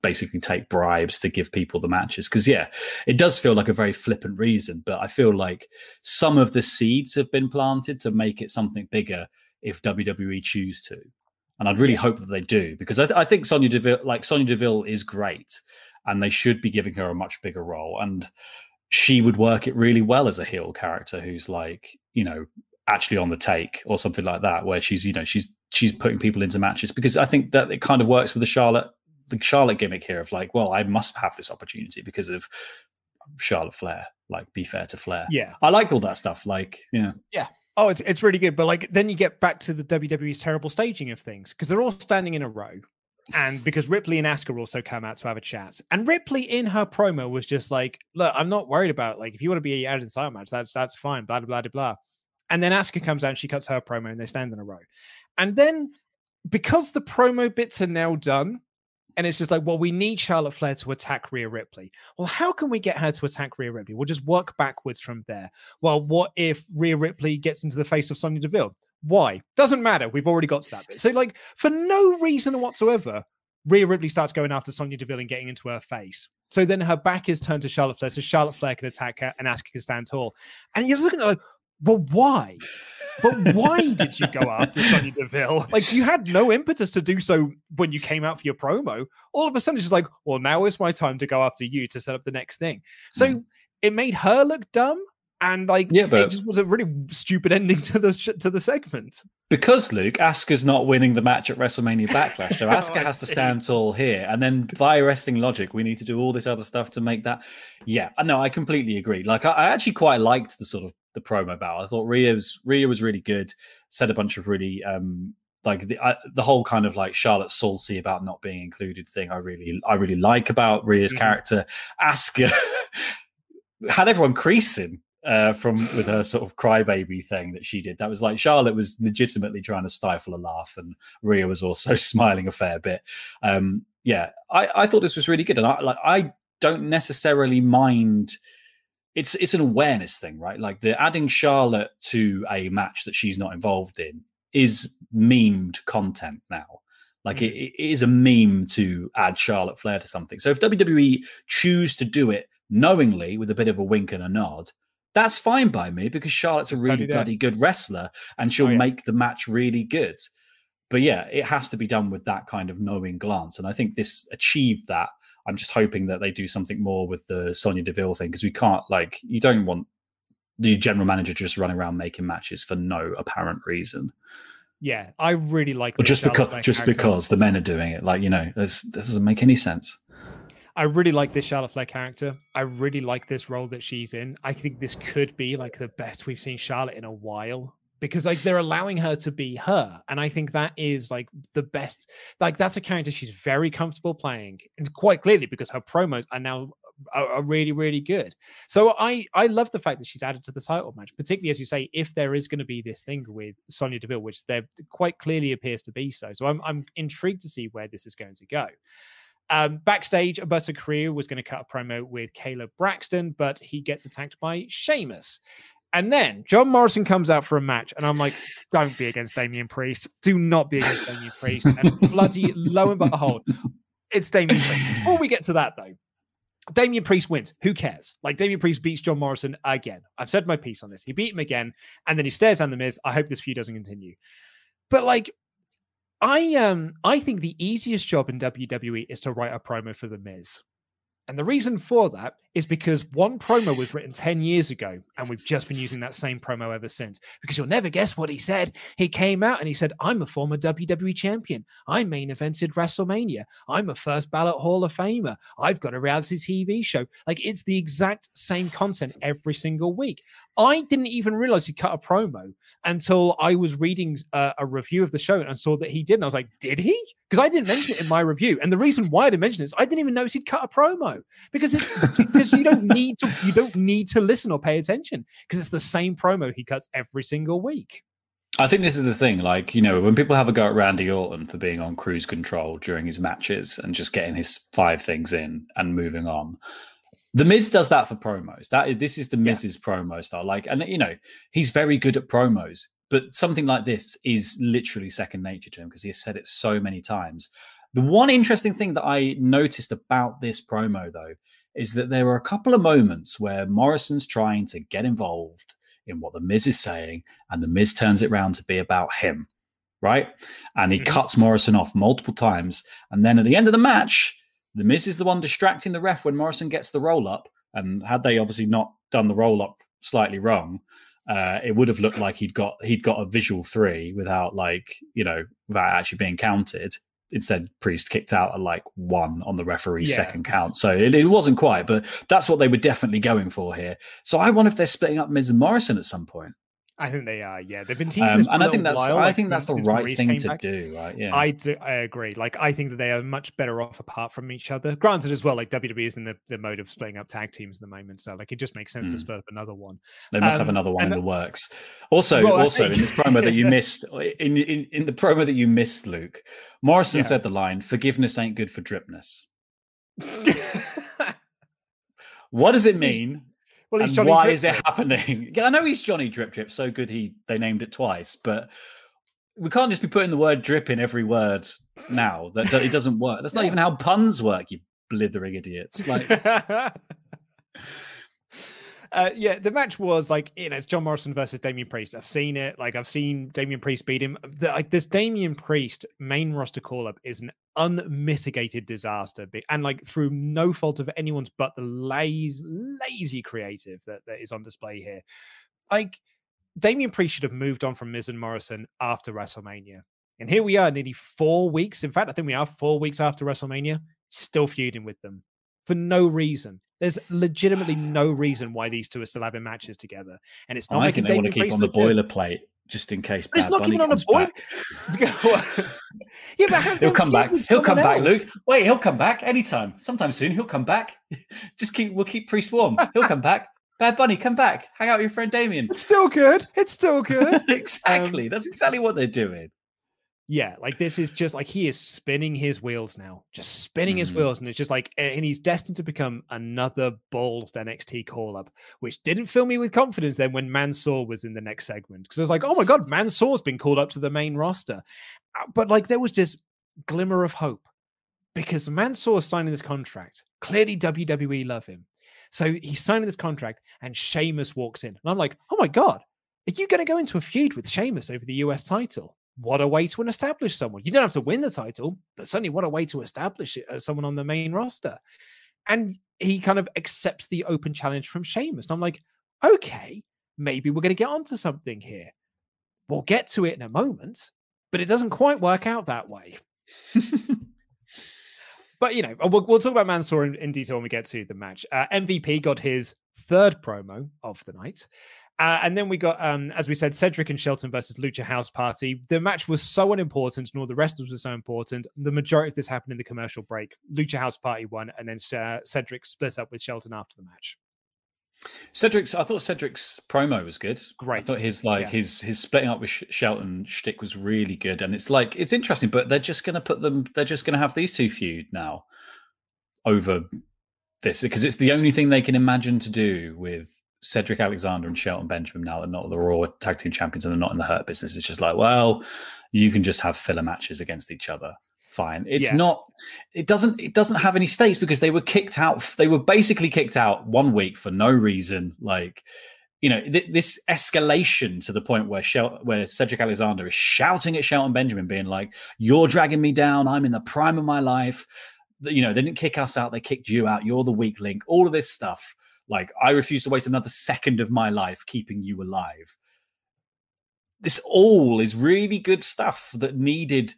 basically take bribes to give people the matches. Because, yeah, it does feel like a very flippant reason, but I feel like some of the seeds have been planted to make it something bigger if W W E choose to. And I'd really hope that they do, because I, th- I think Sonya Deville, like Sonya Deville is great, and they should be giving her a much bigger role. And she would work it really well as a heel character who's like, you know, actually on the take or something like that, where she's, you know, she's she's putting people into matches, because I think that it kind of works with the Charlotte the Charlotte gimmick here of like, well, I must have this opportunity because of Charlotte Flair, like, be fair to Flair. Yeah. I like all that stuff. Like, yeah. Yeah. Oh, it's it's really good. But like, then you get back to the W W E's terrible staging of things, because they're all standing in a row. And because Ripley and Asuka also come out to have a chat. And Ripley in her promo was just like, look, I'm not worried about, like, if you want to be out of the title match, that's that's fine, blah, blah, blah, blah. And then Asuka comes out and she cuts her promo and they stand in a row. And then because the promo bits are now done, and it's just like, well, we need Charlotte Flair to attack Rhea Ripley. Well, how can we get her to attack Rhea Ripley? We'll just work backwards from there. Well, what if Rhea Ripley gets into the face of Sonya Deville? Why? Doesn't matter. We've already got to that bit. So, like, for no reason whatsoever, Rhea Ripley starts going after Sonya Deville and getting into her face. So then her back is turned to Charlotte Flair, so Charlotte Flair can attack her and Asuka can stand tall. And you're just looking at like, well, why? But why did you go after Sonya Deville? Like, you had no impetus to do so when you came out for your promo. All of a sudden, it's just like, well, now is my time to go after you to set up the next thing. So mm. it made her look dumb. And like, yeah, but it just was a really stupid ending to the sh- to the segment. Because, Luke, Asuka's not winning the match at WrestleMania Backlash, so Asuka has to stand tall here, and then via wrestling logic, we need to do all this other stuff to make that. Yeah, no, I completely agree. Like, I, I actually quite liked the sort of the promo battle. I thought Rhea was Rhea was really good. Said a bunch of really um like the I, the whole kind of like Charlotte salty about not being included thing. I really I really like about Rhea's mm-hmm. character. Asuka had everyone creasing. Uh, from with her sort of crybaby thing that she did. That was like Charlotte was legitimately trying to stifle a laugh, and Rhea was also smiling a fair bit. Um, yeah, I, I thought this was really good, and I like I don't necessarily mind. It's it's an awareness thing, right? Like the adding Charlotte to a match that she's not involved in is memed content now. Like mm. it, it is a meme to add Charlotte Flair to something. So if W W E choose to do it knowingly with a bit of a wink and a nod, that's fine by me, because Charlotte's a really bloody good wrestler and she'll oh, yeah. make the match really good. But yeah, it has to be done with that kind of knowing glance. And I think this achieved that. I'm just hoping that they do something more with the Sonya Deville thing, because we can't, like, you don't want the general manager just running around making matches for no apparent reason. Yeah, I really like that. Just because, just character. because the men are doing it. Like, you know, this doesn't make any sense. I really like this Charlotte Flair character. I really like this role that she's in. I think this could be like the best we've seen Charlotte in a while, because like they're allowing her to be her. And I think that is like the best, like that's a character she's very comfortable playing, and quite clearly because her promos are now are, are really, really good. So I, I love the fact that she's added to the title match, particularly as you say, if there is going to be this thing with Sonya Deville, which there quite clearly appears to be so. So I'm, I'm intrigued to see where this is going to go. Um, backstage, Alberto Carrillo was going to cut a promo with Caleb Braxton, but he gets attacked by Sheamus. And then John Morrison comes out for a match, and I'm like, don't be against Damian Priest. Do not be against Damian Priest. And bloody lo and behold, it's Damian Priest. Before we get to that, though, Damian Priest wins. Who cares? Like, Damian Priest beats John Morrison again. I've said my piece on this. He beat him again, and then he stares down the Miz. I hope this feud doesn't continue. But, like, I um I think the easiest job in W W E is to write a promo for The Miz. And the reason for that is because one promo was written ten years ago, and we've just been using that same promo ever since. Because you'll never guess what he said. He came out and he said, I'm a former W W E champion. I main evented WrestleMania. I'm a first ballot Hall of Famer. I've got a reality T V show. Like, it's the exact same content every single week. I didn't even realize he cut a promo until I was reading uh, a review of the show and saw that he did. And I was like, did he? Because I didn't mention it in my review. And the reason why I didn't mention it is I didn't even notice he'd cut a promo, because it's because you don't need to you don't need to listen or pay attention, because it's the same promo he cuts every single week. I think this is the thing. Like, you know, when people have a go at Randy Orton for being on cruise control during his matches and just getting his five things in and moving on, The Miz does that for promos. That this is the Miz's yeah. promo style. Like, and you know, he's very good at promos, but something like this is literally second nature to him because he has said it so many times. The one interesting thing that I noticed about this promo, though, is that there were a couple of moments where Morrison's trying to get involved in what The Miz is saying, and The Miz turns it around to be about him, right? And he mm-hmm. cuts Morrison off multiple times. And then at the end of the match, The Miz is the one distracting the ref when Morrison gets the roll-up. And had they obviously not done the roll-up slightly wrong, uh, it would have looked like he'd got he'd got a visual three without, like, you know, without actually being counted. Instead, Priest kicked out at like one on the referee's yeah. second count. So it, it wasn't quite, but that's what they were definitely going for here. So I wonder if they're splitting up Miz and Morrison at some point. I think they are, yeah. They've been teasing um, this for and a I think that's while, I like, think that's the right thing to back. do, right? Yeah, I do, I agree. Like, I think that they are much better off apart from each other. Granted, as well, like W W E is in the, the mode of splitting up tag teams at the moment, so like it just makes sense mm. to split up another one. They must um, have another one in and, the works. Also, well, also in this promo that you missed, in, in in the promo that you missed, Luke, Morrison yeah. said the line, "Forgiveness ain't good for dripness." What does it mean? Well, he's and Johnny why Drip is it Drip. happening? Yeah, I know he's Johnny Drip Drip. So good he they named it twice, but we can't just be putting the word drip in every word now. That, that it doesn't work. That's not even how puns work, you blithering idiots. Like, uh, yeah, the match was like, you know, it's John Morrison versus Damian Priest. I've seen it. Like, I've seen Damian Priest beat him. The, like, this Damian Priest main roster call up is an unmitigated disaster, and like through no fault of anyone's but the lazy, lazy creative that, that is on display here. Like, Damian Priest should have moved on from Miz and Morrison after WrestleMania, and here we are, nearly four weeks. In fact, I think we are four weeks after WrestleMania, still feuding with them for no reason. There's legitimately no reason why these two are still having matches together, and it's not. I making think they Damian want to keep Priest on the look boilerplate just in case. But it's not Bunny keeping on a boiler. Yeah, but have he'll come back. He'll come else? back, Luke. Wait, he'll come back anytime, sometime soon. He'll come back. Just keep. We'll keep Priest warm. He'll come back. Bad Bunny, come back. Hang out with your friend Damien. It's still good. It's still good. Exactly. Um, That's exactly what they're doing. Yeah, like this is just like he is spinning his wheels now, just spinning mm. his wheels, and it's just like, and he's destined to become another ballsed N X T call up, which didn't fill me with confidence then when Mansoor was in the next segment, because I was like, oh my god, Mansoor's been called up to the main roster, but like there was this glimmer of hope because Mansoor's signing this contract. Clearly, W W E love him, so he's signing this contract, and Sheamus walks in, and I'm like, oh my god, are you going to go into a feud with Sheamus over the U S title? What a way to establish someone. You don't have to win the title, but certainly what a way to establish it as someone on the main roster. And he kind of accepts the open challenge from Sheamus. And I'm like, okay, maybe we're going to get onto something here. We'll get to it in a moment, but it doesn't quite work out that way. But, you know, we'll, we'll talk about Mansoor in, in detail when we get to the match. Uh, M V P got his third promo of the night. Uh, and then we got, um, as we said, Cedric and Shelton versus Lucha House Party. The match was so unimportant, and all the rest of it was so important. The majority of this happened in the commercial break. Lucha House Party won, and then uh, Cedric split up with Shelton after the match. Cedric's, I thought Cedric's promo was good. Great. I thought his like yeah. his his splitting up with Shelton shtick was really good, and it's like it's interesting, but they're just going to put them. They're just going to have these two feud now over this because it's the only thing they can imagine to do with Cedric Alexander and Shelton Benjamin now they're not the Raw Tag Team Champions and they're not in the Hurt Business. It's just like, well, you can just have filler matches against each other. Fine. It's yeah. not, it doesn't, it doesn't have any stakes because they were kicked out. They were basically kicked out one week for no reason. Like, you know, th- this escalation to the point where Shel- where Cedric Alexander is shouting at Shelton Benjamin being like, you're dragging me down. I'm in the prime of my life. You know, they didn't kick us out. They kicked you out. You're the weak link. All of this stuff. Like, I refuse to waste another second of my life keeping you alive. This all is really good stuff that needed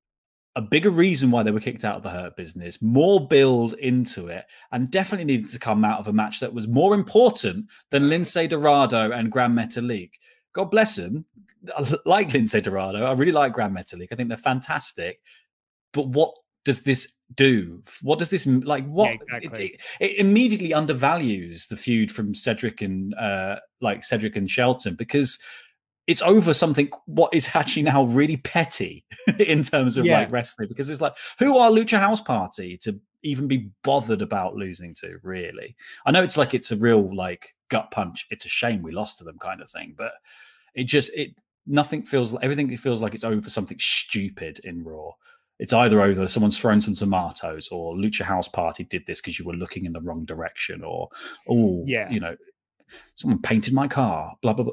a bigger reason why they were kicked out of the Hurt Business, more build into it, and definitely needed to come out of a match that was more important than Lince Dorado and Gran Metalik. God bless them. I like Lince Dorado. I really like Gran Metalik. I think they're fantastic. But what does this do? What does this like? What yeah, exactly. it, it, it immediately undervalues the feud from Cedric and uh, like Cedric and Shelton because it's over something what is actually now really petty in terms of yeah. like wrestling. Because it's like, who are Lucha House Party to even be bothered about losing to? Really, I know it's like it's a real like gut punch. It's a shame we lost to them kind of thing, but it just it nothing feels everything feels like it's over something stupid in Raw. It's either over someone's thrown some tomatoes, or Lucha House Party did this because you were looking in the wrong direction, or oh, yeah, you know, someone painted my car. Blah blah blah.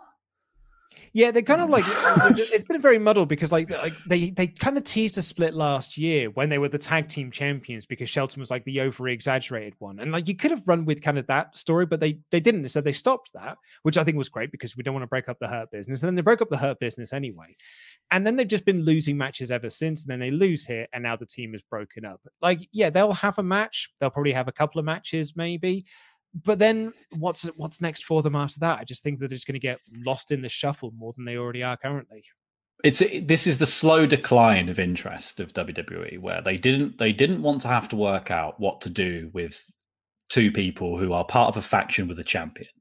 Yeah, they kind of like it's been very muddled because like like they they kind of teased a split last year when they were the tag team champions because Shelton was like the overly exaggerated one, and like you could have run with kind of that story, but they they didn't. So they stopped that, which I think was great because we don't want to break up the Hurt Business. And then they broke up the Hurt Business anyway, and then they've just been losing matches ever since. And then they lose here, and now the team is broken up. Like yeah, they'll have a match. They'll probably have a couple of matches maybe. But then what's what's next for them after that? I just think that they're just going to get lost in the shuffle more than they already are currently. It's this is the slow decline of interest of W W E, where they didn't they didn't want to have to work out what to do with two people who are part of a faction with a champion,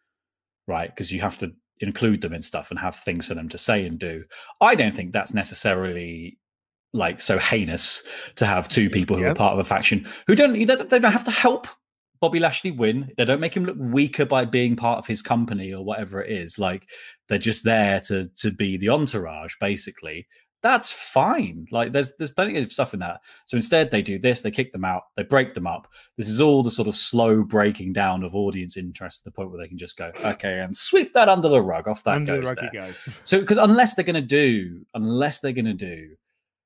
right? Because you have to include them in stuff and have things for them to say and do. I don't think that's necessarily like so heinous to have two people who yep. are part of a faction who don't they don't have to help Bobby Lashley win. They don't make him look weaker by being part of his company or whatever it is. Like they're just there to to be the entourage, basically. That's fine. Like there's there's plenty of stuff in that. So instead they do this, they kick them out, they break them up. This is all the sort of slow breaking down of audience interest to the point where they can just go, okay, and sweep that under the rug. Off that under goes the rug there. You go. So because unless they're gonna do, unless they're gonna do,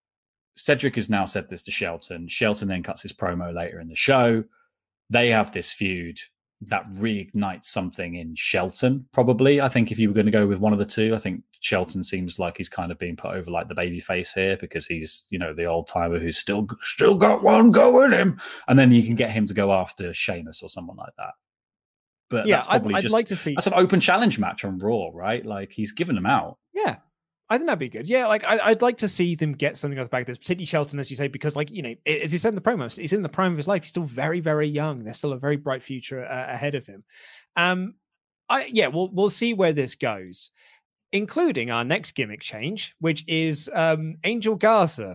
Cedric has now said this to Shelton. Shelton then cuts his promo later in the show. They have this feud that reignites something in Shelton, probably. I think if you were going to go with one of the two, I think Shelton seems like he's kind of being put over like the baby face here because he's, you know, the old timer who's still still got one go in him. And then you can get him to go after Sheamus or someone like that. But yeah, that's probably I'd, I'd just, like to see that's an open challenge match on Raw, right? Like he's given them out. Yeah. I think that'd be good. Yeah, like I, I'd like to see them get something off the back of this, particularly Shelton, as you say, because, like, you know, as he said in the promo, he's in the prime of his life. He's still very, very young. There's still a very bright future uh, ahead of him. Um, I yeah, we'll we'll see where this goes, including our next gimmick change, which is um, Angel Garza.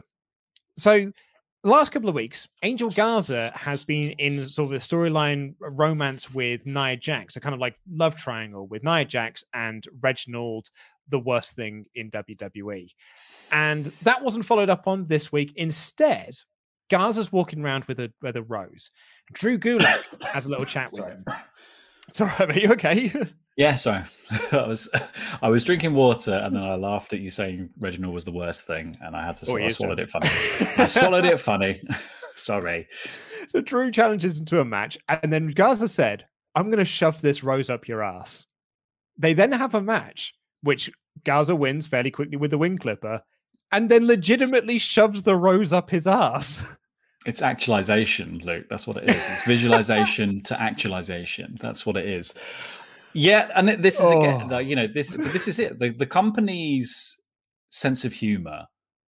So the last couple of weeks, Angel Garza has been in sort of a storyline romance with Nia Jax, a kind of like love triangle with Nia Jax and Reginald, the worst thing in W W E. And that wasn't followed up on this week. Instead, Garza's walking around with a with a rose. Drew Gulak has a little chat with him. It's all right, are you okay? Yeah, sorry. I was I was drinking water and then I laughed at you saying Reginald was the worst thing, and I had to. Oh, I swallowed it funny. I swallowed it funny. Sorry. So Drew challenges into a match, and then Garza said, "I'm going to shove this rose up your ass." They then have a match, which Garza wins fairly quickly with the wing clipper, and then legitimately shoves the rose up his ass. It's actualization, Luke. That's what it is. It's visualization to actualization. That's what it is. Yeah, and this is again, oh. like, you know, this this is it. The, the company's sense of humor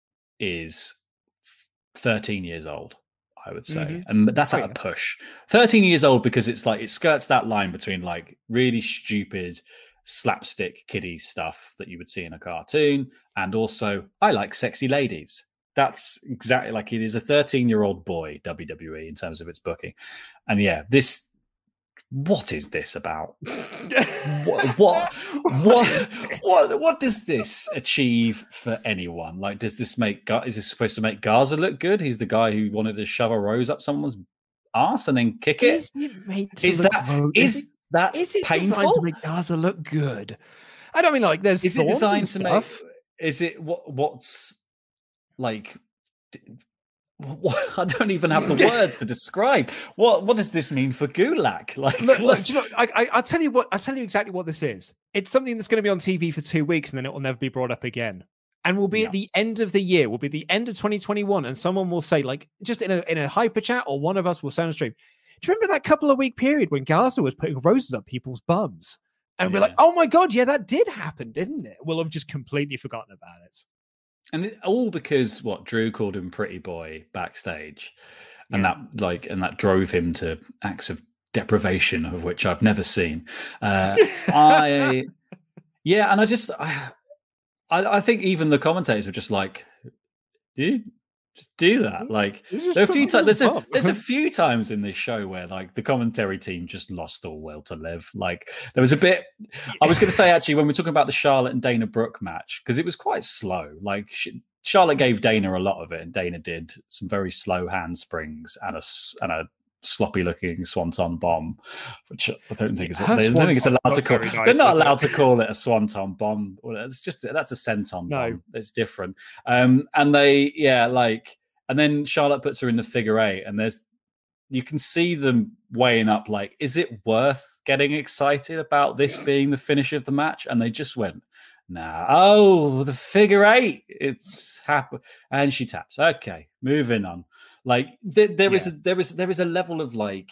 is thirteen years old, I would say, mm-hmm. and that's at oh, a push. thirteen years old because it's like it skirts that line between like really stupid slapstick kiddie stuff that you would see in a cartoon, and also I like sexy ladies. That's exactly like it is a thirteen-year-old boy, W W E, in terms of its booking. And yeah, this, what is this about? what, what, what, what, what does this achieve for anyone? Like, does this make, is this supposed to make Garza look good? He's the guy who wanted to shove a rose up someone's ass and then kick it? Is, it is that, ro- is, is that is it painful? Designed to make Garza look good? I don't mean like there's Is it designed to stuff. make, is it, what, what's, like, what, I don't even have the words to describe what what does this mean for Gulak? Like, look, look, do you know, I, I, I'll tell you what. I'll tell you exactly what this is. It's something that's going to be on T V for two weeks and then it will never be brought up again. And will be yeah. at the end of the year. Will be the end of twenty twenty-one, and someone will say, like, just in a in a hyper chat, or one of us will sound stream. Do you remember that couple of week period when Garza was putting roses up people's bums? And yeah. we're like, oh my god, yeah, that did happen, didn't it? We'll have just completely forgotten about it. And it, all because what Drew called him pretty boy backstage, and yeah. that like and that drove him to acts of deprivation of which I've never seen. Uh, I yeah, and I just I, I I think even the commentators were just like, dude, just do that. Like there are a few times there's a there's a few times in this show where like the commentary team just lost all will to live. Like there was a bit I was going to say actually when we're talking about the Charlotte and Dana Brooke match, because it was quite slow. Like she, Charlotte gave Dana a lot of it, and Dana did some very slow handsprings and a and a sloppy looking swanton bomb, which I don't think is. I don't think it's allowed to call. Nice, they're not allowed to call it a swanton bomb. Well, it's just that's a senton no. bomb. It's different. Um, and they, yeah, like, and then Charlotte puts her in the figure eight, and there's you can see them weighing up. Like, is it worth getting excited about this being the finish of the match? And they just went. Nah. Oh, the figure eight. It's happy, and she taps. Okay, moving on. Like there, there yeah. is, a, there is, there is a level of like,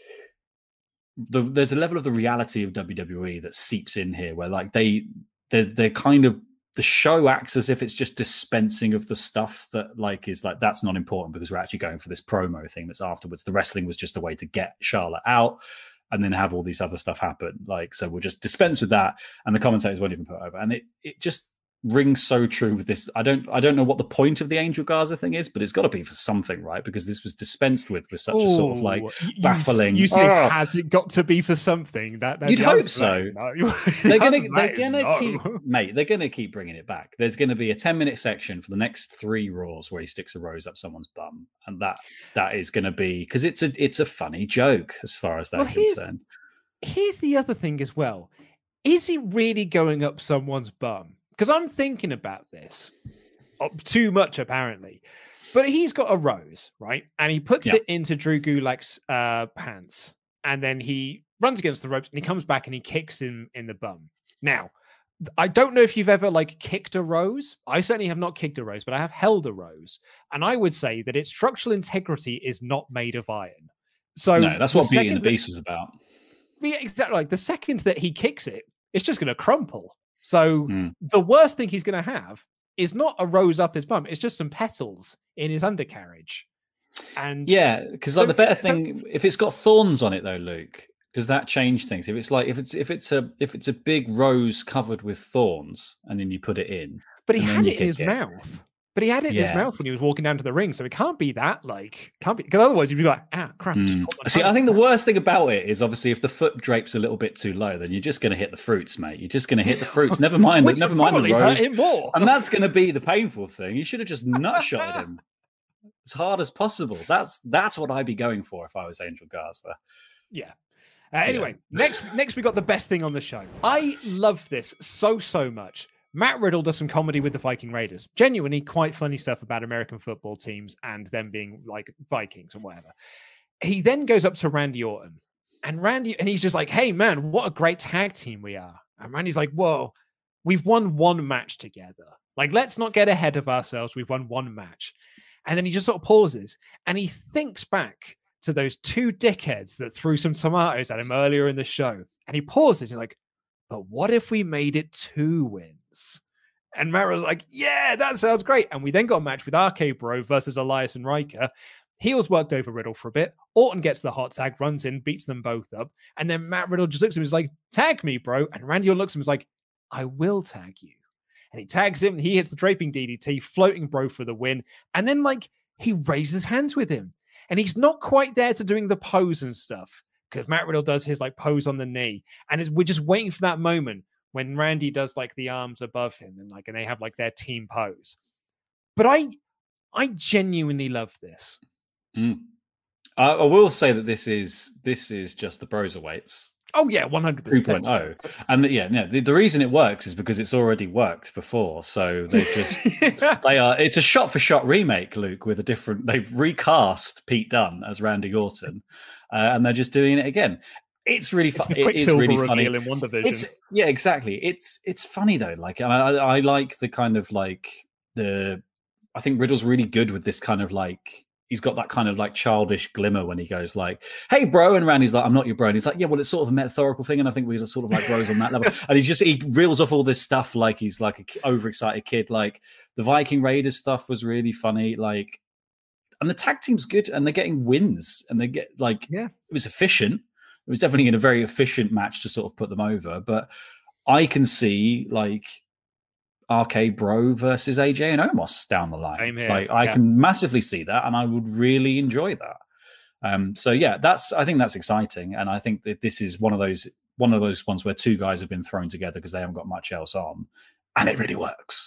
the, there's a level of the reality of W W E that seeps in here, where like they, they're, they're kind of the show acts as if it's just dispensing of the stuff that like is like that's not important because we're actually going for this promo thing that's afterwards. The wrestling was just a way to get Charlotte out. And then have all these other stuff happen. Like, so we'll just dispense with that. And the commentators won't even put over. And it it just rings so true with this. I don't I don't know what the point of the Angel Garza thing is, but it's got to be for something, right? Because this was dispensed with with such Ooh, a sort of like baffling. You, you say, oh. has it got to be for something? That, that you'd hope so. No. they're gonna they're gonna no. keep mate. They're gonna keep bringing it back. There's gonna be a ten minute section for the next three Raws where he sticks a rose up someone's bum, and that that is gonna be because it's a it's a funny joke as far as that's well, concerned. Here's, here's the other thing as well. Is he really going up someone's bum? Because I'm thinking about this too much, apparently. But he's got a rose, right? And he puts yeah. it into Drew Gulak's uh, pants. And then he runs against the ropes and he comes back and he kicks him in the bum. Now, I don't know if you've ever like kicked a rose. I certainly have not kicked a rose, but I have held a rose. And I would say that its structural integrity is not made of iron. So no, that's what Beauty and the Beast was about. Yeah, exactly. Like the second that he kicks it, it's just going to crumple. So mm. the worst thing he's going to have is not a rose up his bum. It's just some petals in his undercarriage. And yeah, because like so, the better thing, so, if it's got thorns on it though, Luke, does that change things? If it's like if it's if it's a if it's a big rose covered with thorns and then you put it in, but he had it in his it. mouth. But he had it in yeah. his mouth when he was walking down to the ring, so it can't be that like can't be because otherwise you'd be like, ah, crap. Mm. See, I think the worst thing about it is obviously if the foot drapes a little bit too low, then you're just going to hit the fruits, mate. You're just going to hit the fruits. Never mind, the, never mind the rose. Him more. And that's going to be the painful thing. You should have just nutshotted him as hard as possible. That's that's what I'd be going for if I was Angel Garza. Yeah. Uh, anyway, yeah. next next we got the best thing on the show. I love this so so much. Matt Riddle does some comedy with the Viking Raiders. Genuinely quite funny stuff about American football teams and them being like Vikings and whatever. He then goes up to Randy Orton and Randy, and he's just like, hey man, what a great tag team we are. And Randy's like, whoa, we've won one match together. Like, let's not get ahead of ourselves. We've won one match. And then he just sort of pauses and he thinks back to those two dickheads that threw some tomatoes at him earlier in the show. And he pauses. He's like, but what if we made it two wins? And Matt was like, yeah, that sounds great. And we then got a match with R K Bro versus Elias and Riker. Heels worked over Riddle for a bit. Orton gets the hot tag, runs in, beats them both up. And then Matt Riddle just looks at him and is like, tag me, bro. And Randy Orton looks at him and is like, I will tag you. And he tags him. He hits the draping D D T, floating bro for the win. And then like he raises hands with him. And he's not quite there to doing the pose and stuff. Because Matt Riddle does his like pose on the knee, and it's, we're just waiting for that moment when Randy does like the arms above him, and like and they have like their team pose. But I, I genuinely love this. Mm. I, I will say that this is this is just the Broserweights. Oh yeah, one hundred percent. three point oh, and yeah, no, the, the reason it works is because it's already worked before. So they just yeah. they are. It's a shot for shot remake, Luke, with a different. They've recast Pete Dunne as Randy Orton. Uh, and they're just doing it again. It's really fun. It is really funny. In one division. It's, yeah, exactly. It's it's funny though. Like I, I like the kind of like the. I think Riddle's really good with this kind of like. He's got that kind of like childish glimmer when he goes like, "Hey, bro," and Randy's like, "I'm not your bro." And he's like, "Yeah, well, it's sort of a metaphorical thing, and I think we're sort of like bros on that level." And he just he reels off all this stuff like he's like an overexcited kid. Like the Viking Raiders stuff was really funny. Like. And the tag team's good, and they're getting wins, and they get like yeah. It was efficient. It was definitely in a very efficient match to sort of put them over. But I can see like R K Bro versus A J and Omos down the line. Same here. Like I yeah. can massively see that, and I would really enjoy that. Um, so yeah, that's I think that's exciting, and I think that this is one of those one of those ones where two guys have been thrown together because they haven't got much else on, and it really works.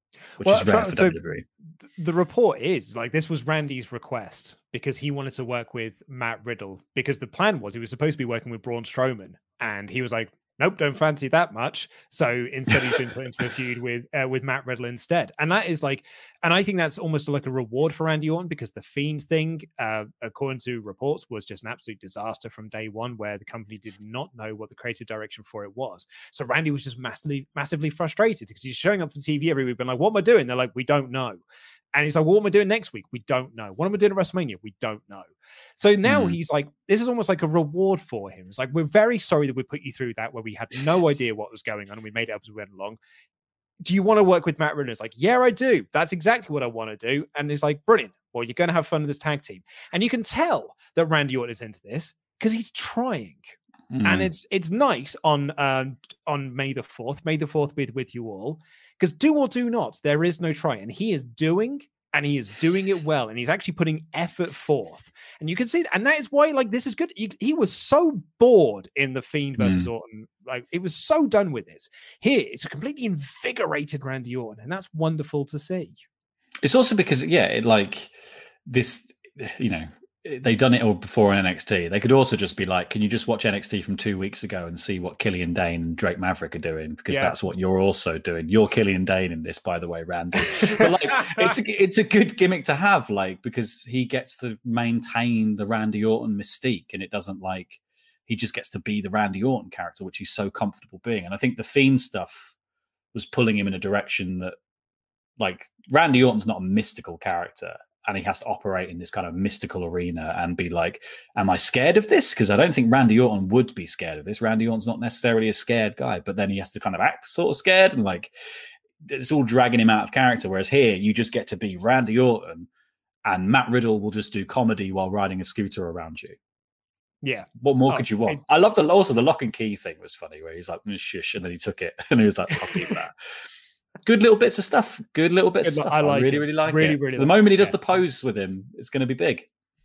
which well, is rare for, for so W W E. The report is like this was Randy's request because he wanted to work with Matt Riddle because the plan was he was supposed to be working with Braun Strowman, and he was like, nope, don't fancy that much. So instead, he's been put into a feud with uh, with Matt Riddle instead. And that is like, and I think that's almost like a reward for Randy Orton because the Fiend thing, uh, according to reports, was just an absolute disaster from day one, where the company did not know what the creative direction for it was. So Randy was just massively, massively frustrated because he's showing up on T V every week, being like, "What am I doing?" They're like, "We don't know." And he's like, well, what am I doing next week? We don't know. What am I doing at WrestleMania? We don't know. So now mm. he's like, this is almost like a reward for him. It's like, we're very sorry that we put you through that where we had no idea what was going on and we made it up as we went along. Do you want to work with Matt Riddle? It's like, yeah, I do. That's exactly what I want to do. And it's like, brilliant. Well, you're going to have fun with this tag team. And you can tell that Randy Orton is into this because he's trying. Mm. And it's it's nice on um, on May the fourth. May the fourth be with you all. Because do or do not, there is no try. And he is doing, and he is doing it well. And he's actually putting effort forth. And you can see that. And that is why, like, this is good. He, he was so bored in the Fiend versus mm. Orton. Like, it was so done with this. Here, it's a completely invigorated Randy Orton. And that's wonderful to see. It's also because, yeah, it, like, this, you know, they've done it all before in N X T. They could also just be like, can you just watch N X T from two weeks ago and see what Killian Dane and Drake Maverick are doing? Because yeah. that's what you're also doing. You're Killian Dane in this, by the way, Randy. But like, it's a, it's a good gimmick to have, like, because he gets to maintain the Randy Orton mystique, and it doesn't like he just gets to be the Randy Orton character, which he's so comfortable being. And I think the Fiend stuff was pulling him in a direction that, like, Randy Orton's not a mystical character. And he has to operate in this kind of mystical arena and be like, am I scared of this? Because I don't think Randy Orton would be scared of this. Randy Orton's not necessarily a scared guy, but then he has to kind of act sort of scared, and like it's all dragging him out of character. Whereas here, you just get to be Randy Orton, and Matt Riddle will just do comedy while riding a scooter around you. Yeah. What more oh, could you want? I love the also the lock and key thing was funny, where he's like, mm, shush, and then he took it and he was like, I'll keep that. Good little bits of stuff. Good little bits Good, of stuff. I, like I really, it. really like really, it. Really the like moment he does yeah. the pose with him, it's going to be big.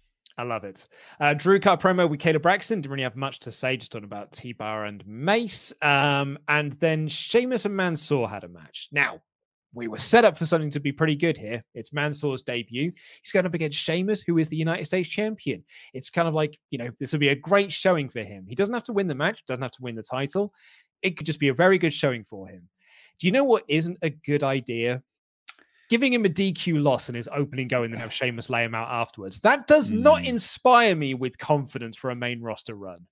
I love it. Uh, Drew cut a promo with Kayla Braxton. Didn't really have much to say, just talking about T-Bar and Mace. Um, and then Sheamus and Mansoor had a match. Now, we were set up for something to be pretty good here. It's Mansoor's debut. He's going up against Sheamus, who is the United States champion. It's kind of like, you know, this will be a great showing for him. He doesn't have to win the match, doesn't have to win the title. It could just be a very good showing for him. Do you know what isn't a good idea? Giving him a D Q loss in his opening go and then have Sheamus lay him out afterwards. That does mm. not inspire me with confidence for a main roster run.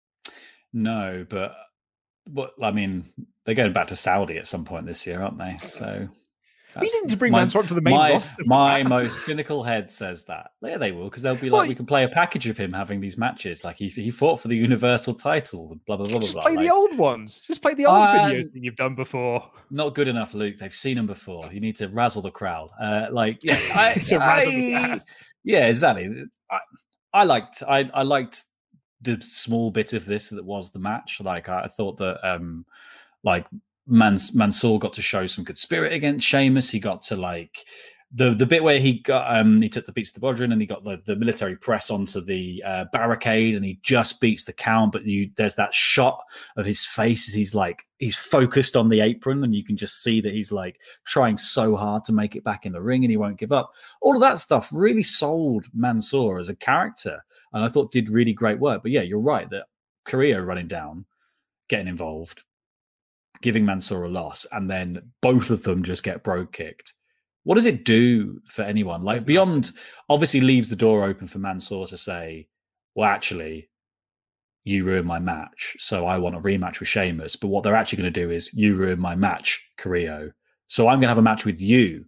No, but what I mean, they're going back to Saudi at some point this year, aren't they? So we need to bring Mansoor to the main my, roster. My most cynical head says that. Yeah, they will, because they'll be like, well, we can play a package of him having these matches. Like he he fought for the Universal title, blah blah blah. Just blah, play blah. the like, old ones. Just play the old uh, videos that you've done before. Not good enough, Luke. They've seen them before. You need to razzle the crowd. Uh, like yeah, I, to I, razzle the ass. Yeah, exactly. I, I liked I I liked the small bit of this that was the match. Like I, I thought that um like. Mans- Mansoor got to show some good spirit against Sheamus. He got to like the the bit where he got um he took the beats to the Bodhrán and he got the, the military press onto the uh, barricade and he just beats the count. But you there's that shot of his face as he's like he's focused on the apron and you can just see that he's like trying so hard to make it back in the ring and he won't give up. All of that stuff really sold Mansoor as a character and I thought did really great work. But yeah, you're right that Korea running down, getting involved, giving Mansoor a loss, and then both of them just get bro kicked. What does it do for anyone? Like That's beyond, nothing. Obviously leaves the door open for Mansoor to say, well, actually, you ruined my match, so I want a rematch with Sheamus. But what they're actually going to do is, you ruined my match, Carrillo, so I'm going to have a match with you.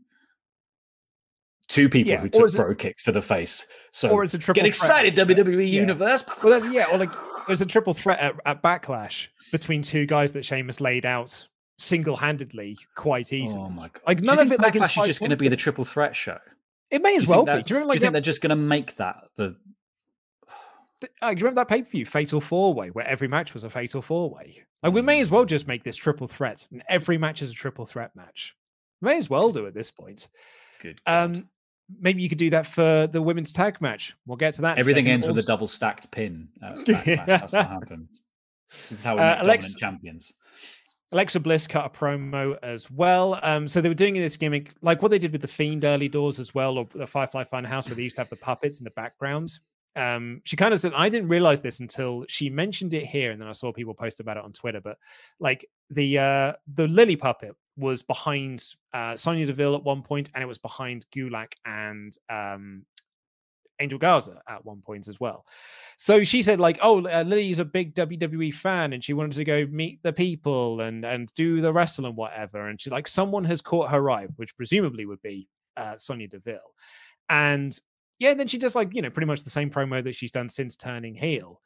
Two people yeah, who took bro it, kicks to the face. So or it's a triple get excited, threat. W W E yeah. Universe. Well, that's, yeah, or like there's a triple threat at, at Backlash between two guys that Sheamus laid out single-handedly quite easily. Oh my god! Like none of it. Backlash like, is just going to be the triple threat show. It may as do well be. That, do you remember? Like, do you think they're just going to make that the? Uh, do you remember that pay-per-view, Fatal Four Way, where every match was a Fatal Four Way? Like we may as well just make this triple threat, and every match is a triple threat match. We may as well do at this point. Good. God. Um. Maybe you could do that for the women's tag match. We'll get to that. Everything ends also. with a double stacked pin. Uh, That's what happens. This is how we make uh, Alexa, dominant champions. Alexa Bliss cut a promo as well. Um, so they were doing this gimmick, like what they did with the Fiend early doors as well, or the Firefly Funhouse, where they used to have the puppets in the background. Um, she kind of said, I didn't realize this until she mentioned it here, and then I saw people post about it on Twitter. But like the uh, the Lily puppet was behind uh, Sonya Deville at one point, and it was behind Gulak and um, Angel Garza at one point as well. So she said, like, oh, uh, Lily's a big W W E fan, and she wanted to go meet the people and and do the wrestle and whatever. And she's like, someone has caught her eye, which presumably would be uh, Sonya Deville. And yeah, then she does like, you know, pretty much the same promo that she's done since turning heel.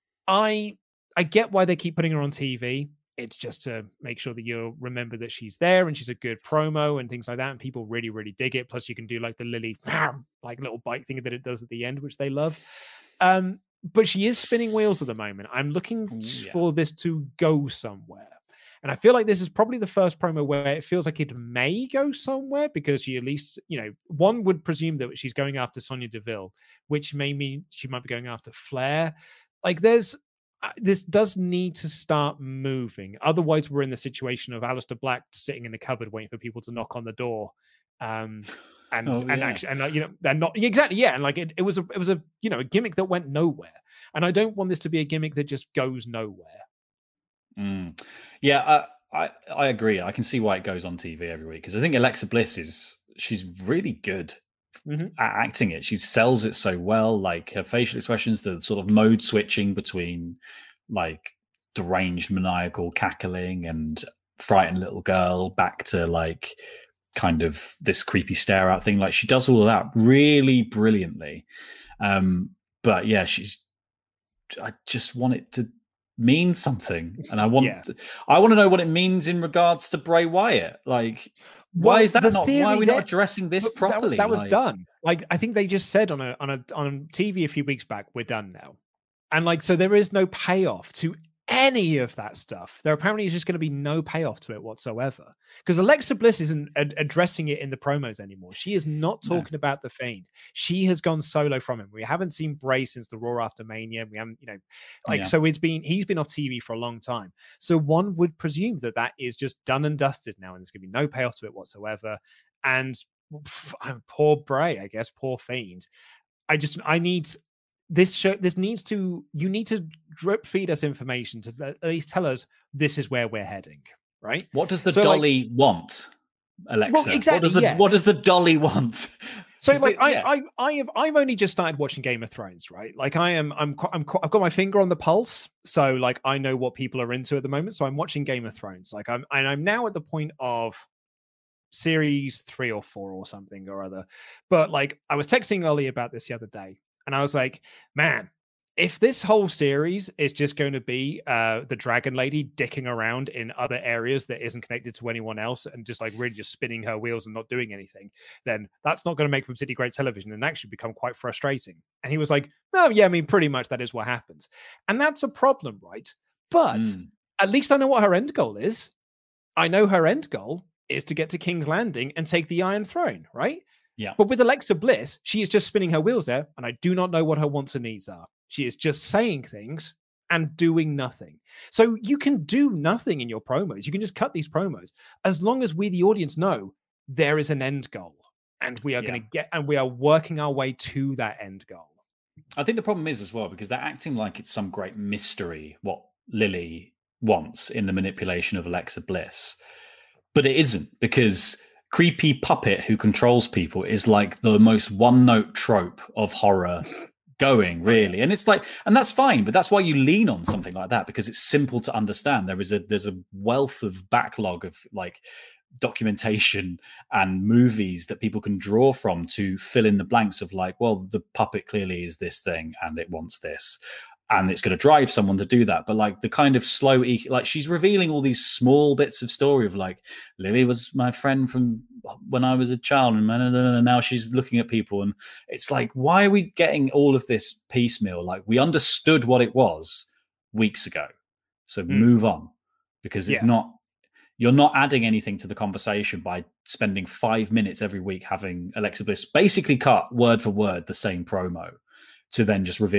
I I get why they keep putting her on T V. It's just to make sure that you'll remember that she's there and she's a good promo and things like that. And people really, really dig it. Plus you can do like the Lily, like little bite thing that it does at the end, which they love. Um, but she is spinning wheels at the moment. I'm looking yeah. for this to go somewhere. And I feel like this is probably the first promo where it feels like it may go somewhere, because she at least, you know, one would presume that she's going after Sonya Deville, which may mean she might be going after Flair. Like there's, uh, this does need to start moving. Otherwise, we're in the situation of Aleister Black sitting in the cupboard waiting for people to knock on the door. Um, and oh, and yeah. actually, and uh, you know, they're not exactly, yeah. And like it, it was a, it was a, you know, a gimmick that went nowhere. And I don't want this to be a gimmick that just goes nowhere. Mm. Yeah, uh, I I agree. I can see why it goes on T V every week, because I think Alexa Bliss is she's really good mm-hmm. at acting it. She sells it so well. Like her facial expressions, the sort of mode switching between like deranged maniacal cackling and frightened little girl back to like kind of this creepy stare out thing. Like she does all of that really brilliantly. Um, but yeah, she's. I just want it to mean something, and I want yeah. I want to know what it means in regards to Bray Wyatt. Like, well, why is that not? Why are we that, not addressing this properly? That, that was like, done. Like, I think they just said on a on a on T V a few weeks back, we're done now, and like, so there is no payoff to any of that stuff. There apparently is just going to be no payoff to it whatsoever, because Alexa Bliss isn't ad- addressing it in the promos anymore. She is not talking no. about the Fiend. She has gone solo from him. We haven't seen Bray since the Raw after Mania. We haven't, you know, like, yeah. so it's been, he's been off T V for a long time. So one would presume that that is just done and dusted now, and there's going to be no payoff to it whatsoever. And pff, poor Bray, I guess, poor Fiend. I just, I need, This show, this needs to, you need to drip feed us information to at least tell us this is where we're heading, right? What does the so dolly like, want, Alexa? Well, exactly, what does the yeah. what does the dolly want? So like, the, I, yeah. I, I have, I've only just started watching Game of Thrones, right? Like I am, I'm, I'm, I've got my finger on the pulse, so like I know what people are into at the moment. So I'm watching Game of Thrones, like I'm, and I'm now at the point of series three or four or something or other. But like I was texting Ollie about this the other day. And I was like, man, if this whole series is just going to be uh, the Dragon Lady dicking around in other areas that isn't connected to anyone else and just like really just spinning her wheels and not doing anything, then that's not going to make from City great television and actually become quite frustrating. And he was like, oh, yeah, I mean, pretty much that is what happens. And that's a problem, right? But mm. at least I know what her end goal is. I know her end goal is to get to King's Landing and take the Iron Throne, right? Yeah. But with Alexa Bliss, she is just spinning her wheels there, and I do not know what her wants and needs are. She is just saying things and doing nothing. So you can do nothing in your promos. You can just cut these promos as long as we, the audience, know there is an end goal, and we are yeah. going to get, and we are working our way to that end goal. I think the problem is as well, because they're acting like it's some great mystery what Lily wants in the manipulation of Alexa Bliss, but it isn't, because creepy puppet who controls people is like the most one-note trope of horror going, really. And it's like, and that's fine, but that's why you lean on something like that, because it's simple to understand. There is a there's a wealth of backlog of like documentation and movies that people can draw from to fill in the blanks of like, well, the puppet clearly is this thing and it wants this, and it's going to drive someone to do that. But like the kind of slow, like she's revealing all these small bits of story of like, Lily was my friend from when I was a child, and now she's looking at people. And it's like, why are we getting all of this piecemeal? Like we understood what it was weeks ago. So mm. move on, because it's yeah. not, you're not adding anything to the conversation by spending five minutes every week having Alexa Bliss basically cut word for word the same promo to then just reveal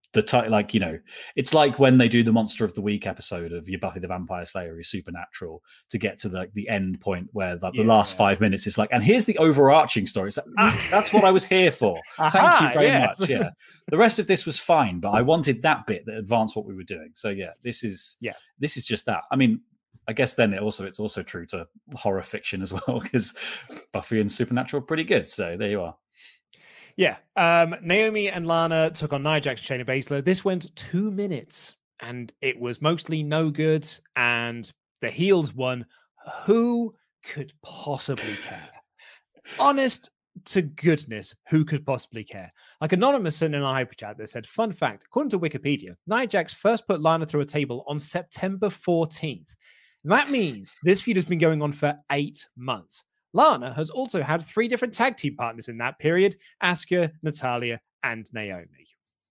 the type, like, you know, it's like when they do the Monster of the Week episode of your Buffy the Vampire Slayer, your Supernatural, to get to the the end point where like, the yeah, last yeah. five minutes is like, and here's the overarching story. It's like, ah, that's what I was here for. Thank Aha, you very yes. much. Yeah, the rest of this was fine, but I wanted that bit that advanced what we were doing. So yeah, this is yeah, this is just that. I mean, I guess then it also it's also true to horror fiction as well, because Buffy and Supernatural are pretty good. So there you are. Yeah. Um, Naomi and Lana took on Nia Jax and Shayna Baszler. This went two minutes and it was mostly no good. And the heels won. Who could possibly care? Honest to goodness, who could possibly care? Like Anonymous sent in a hyper chat that said, fun fact, according to Wikipedia, Nia Jax first put Lana through a table on September fourteenth. That means this feud has been going on for eight months. Lana has also had three different tag team partners in that period: Asuka, Natalya, and Naomi.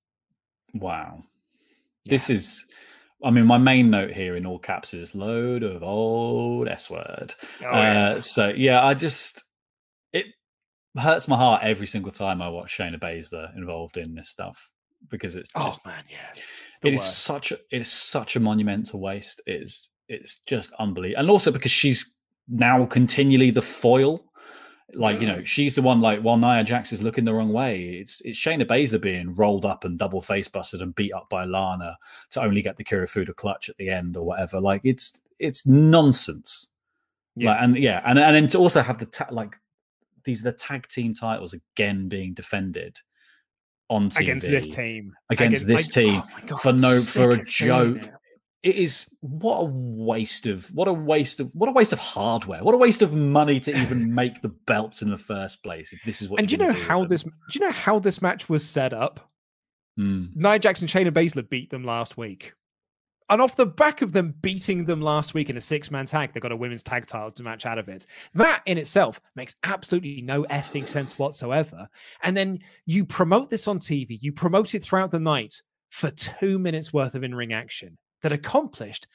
Wow. Yeah. This is, I mean, my main note here in all caps is load of old S word. Oh, yeah. Uh, so, yeah, I just, it hurts my heart every single time I watch Shayna Baszler involved in this stuff, because it's, oh, just, man, yeah. It is such a, it is such a monumental waste. It is, it's just unbelievable. And also because she's now continually the foil, like, you know, she's the one, like, while Nia Jax is looking the wrong way, it's it's Shayna Baszler being rolled up and double face busted and beat up by Lana to only get the Kirifuda clutch at the end or whatever. Like, it's it's nonsense. Yeah, like, and yeah, and and then to also have the ta- like these the tag team titles again being defended on T V against this team, against, against this like, team oh God, for no for a joke. It. It is what a waste of what a waste of what a waste of hardware. What a waste of money to even make the belts in the first place. If this is what, and do you know how this? Do you know how this match was set up? Mm. Nia Jax and Shayna Baszler beat them last week, and off the back of them beating them last week in a six-man tag, they got a women's tag title match out of it. That in itself makes absolutely no effing sense whatsoever. And then you promote this on T V, you promote it throughout the night for two minutes worth of in-ring action that accomplished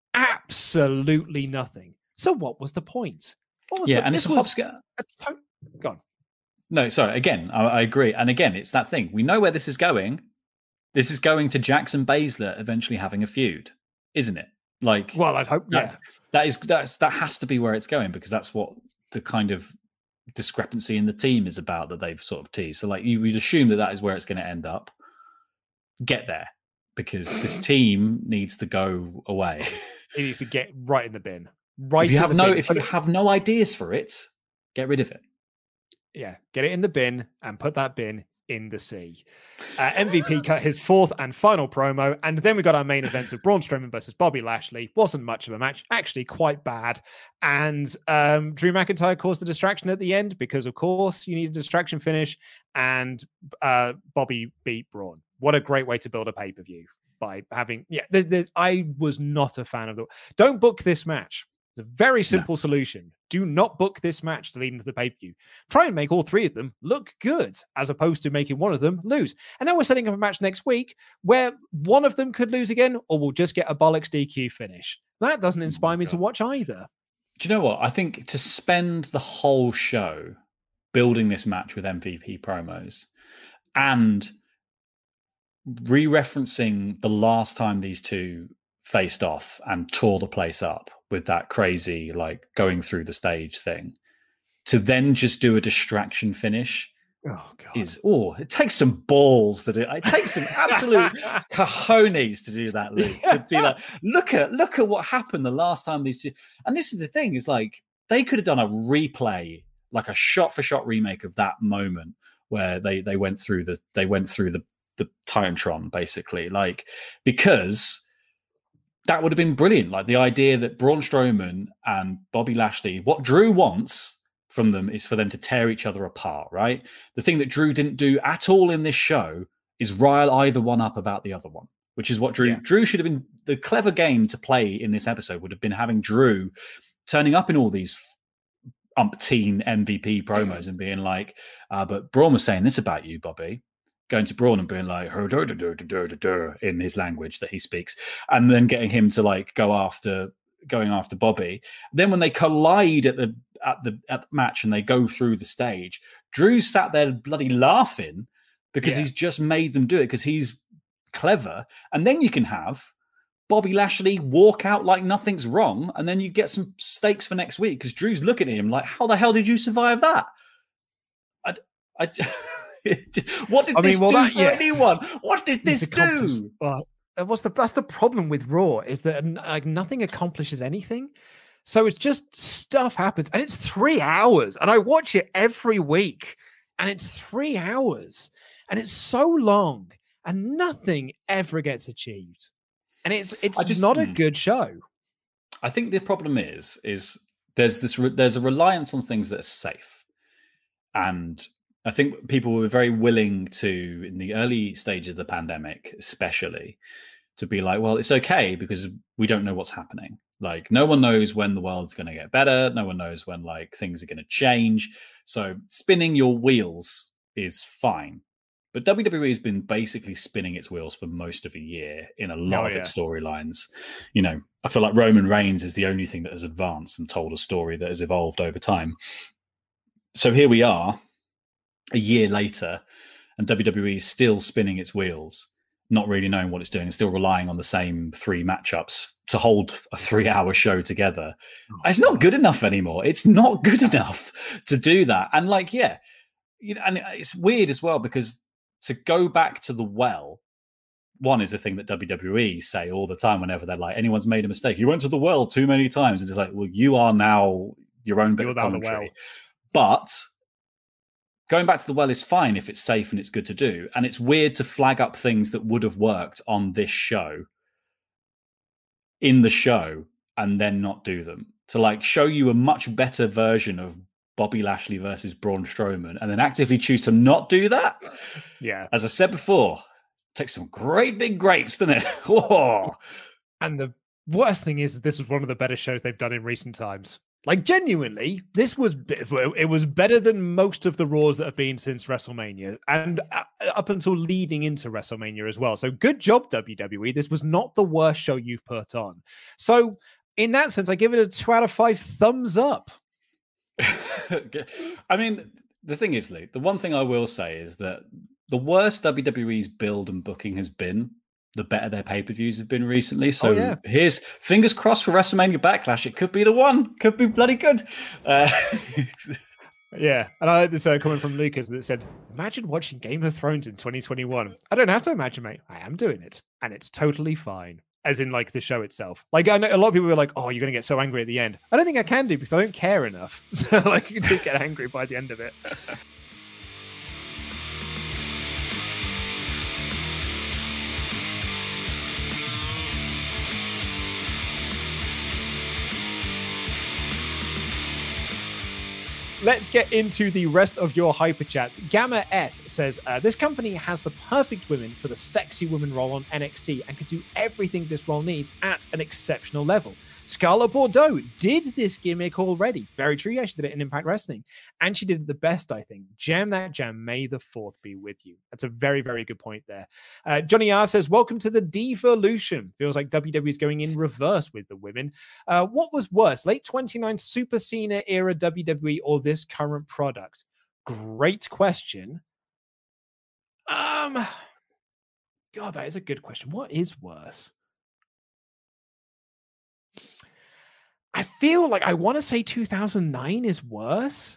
absolutely nothing. So what was the point? What was yeah, the, and it's a was, hopscotch. To- Gone. No, sorry. Again, I, I agree. And again, it's that thing. We know where this is going. This is going to Jax and Baszler eventually having a feud, isn't it? Like, well, I'd hope. That, yeah, that is that's that has to be where it's going, because that's what the kind of discrepancy in the team is about that they've sort of teased. So, like, you would assume that that is where it's going to end up. Get there. Because this team needs to go away. It needs to get right in the bin. Right. If you in have the no, bin. if you have no ideas for it, get rid of it. Yeah, get it in the bin and put that bin in the sea. Uh, M V P cut his fourth and final promo, and then we got our main event of Braun Strowman versus Bobby Lashley. Wasn't much of a match, actually quite bad. And um, Drew McIntyre caused a distraction at the end because, of course, you need a distraction finish, and uh, Bobby beat Braun. What a great way to build a pay-per-view by having, yeah, there, there, I was not a fan of the, don't book this match. It's a very simple no. solution. Do not book this match to lead into the pay-per-view. Try and make all three of them look good, as opposed to making one of them lose. And now we're setting up a match next week where one of them could lose again, or we'll just get a bollocks D Q finish. That doesn't inspire oh me God. to watch either. Do you know what? I think to spend the whole show building this match with M V P promos and re-referencing the last time these two faced off and tore the place up with that crazy, like, going through the stage thing, to then just do a distraction finish oh, God. is, oh, it takes some balls to do. It takes some absolute cojones to do that, Luke. To be like, look at, look at what happened the last time these two, and this is the thing, is like, they could have done a replay, like a shot-for-shot remake of that moment where they they went through the, they went through the, the Titantron, basically, like, because that would have been brilliant. Like, the idea that Braun Strowman and Bobby Lashley, what Drew wants from them is for them to tear each other apart, right? The thing that Drew didn't do at all in this show is rile either one up about the other one, which is what Drew, yeah. Drew should have been, the clever game to play in this episode would have been having Drew turning up in all these umpteen M V P promos and being like, uh, but Braun was saying this about you, Bobby. Going to Braun and being like in his language that he speaks, and then getting him to, like, go after going after Bobby. Then when they collide at the at the at the match and they go through the stage, Drew sat there bloody laughing because yeah. he's just made them do it, because he's clever. And then you can have Bobby Lashley walk out like nothing's wrong, and then you get some stakes for next week because Drew's looking at him like, how the hell did you survive that? I, I, what did I this mean, well, do that, for yeah. anyone? What did this do? Well, what's the that's the problem with Raw is that like nothing accomplishes anything. So it's just stuff happens, and it's three hours, and I watch it every week, and it's three hours, and it's so long, and nothing ever gets achieved, and it's it's just, not a mm, good show. I think the problem is is there's this there's a reliance on things that are safe, and I think people were very willing to, in the early stage of the pandemic, especially, to be like, well, it's okay because we don't know what's happening. Like, no one knows when the world's going to get better. No one knows when like things are going to change. So spinning your wheels is fine. But W W E has been basically spinning its wheels for most of a year in a lot Oh, of yeah. its storylines. You know, I feel like Roman Reigns is the only thing that has advanced and told a story that has evolved over time. So here we are, a year later, and W W E is still spinning its wheels, not really knowing what it's doing, and still relying on the same three matchups to hold a three-hour show together. It's not good enough anymore. It's not good enough to do that. And like, yeah, you know, and it's weird as well because to go back to the well, one is a thing that W W E say all the time whenever they're like, anyone's made a mistake. You went to the well too many times. And it's like, well, you are now your own bit You're of down the commentary. well. But going back to the well is fine if it's safe and it's good to do. And it's weird to flag up things that would have worked on this show in the show and then not do them. To like show you a much better version of Bobby Lashley versus Braun Strowman and then actively choose to not do that. Yeah. As I said before, takes some great big grapes, doesn't it? Whoa. And the worst thing is, this was one of the better shows they've done in recent times. Like, genuinely, this was it was better than most of the Raws that have been since WrestleMania, and up until leading into WrestleMania as well. So, good job, W W E. This was not the worst show you've put on. So, in that sense, I give it a two out of five thumbs up. I mean, the thing is, Luke, the one thing I will say is that the worse W W E's build and booking has been, the better their pay-per-views have been recently. So oh, yeah. here's fingers crossed for WrestleMania Backlash. It could be the one. Could be bloody good. Uh, yeah. And I like this uh, comment from Lucas that said, imagine watching Game of Thrones in twenty twenty-one. I don't have to imagine, mate. I am doing it. And it's totally fine. As in, like, the show itself. Like, I know a lot of people were like, oh, you're going to get so angry at the end. I don't think I can do because I don't care enough. So, like, you do get angry by the end of it. Let's get into the rest of your hyper chats. Gamma S says, uh, this company has the perfect women for the sexy woman role on N X T and can do everything this role needs at an exceptional level. Scarlett Bordeaux did this gimmick already. Very true. Yeah, she did it in Impact Wrestling. And she did it the best, I think. Jam that jam. May the fourth be with you. That's a very, very good point there. Uh, Johnny R says, welcome to the Devolution. Feels like W W E is going in reverse with the women. Uh, what was worse, late twenty-nine Super Cena era W W E or this current product? Great question. Um, God, that is a good question. What is worse? I feel like I want to say two thousand nine is worse.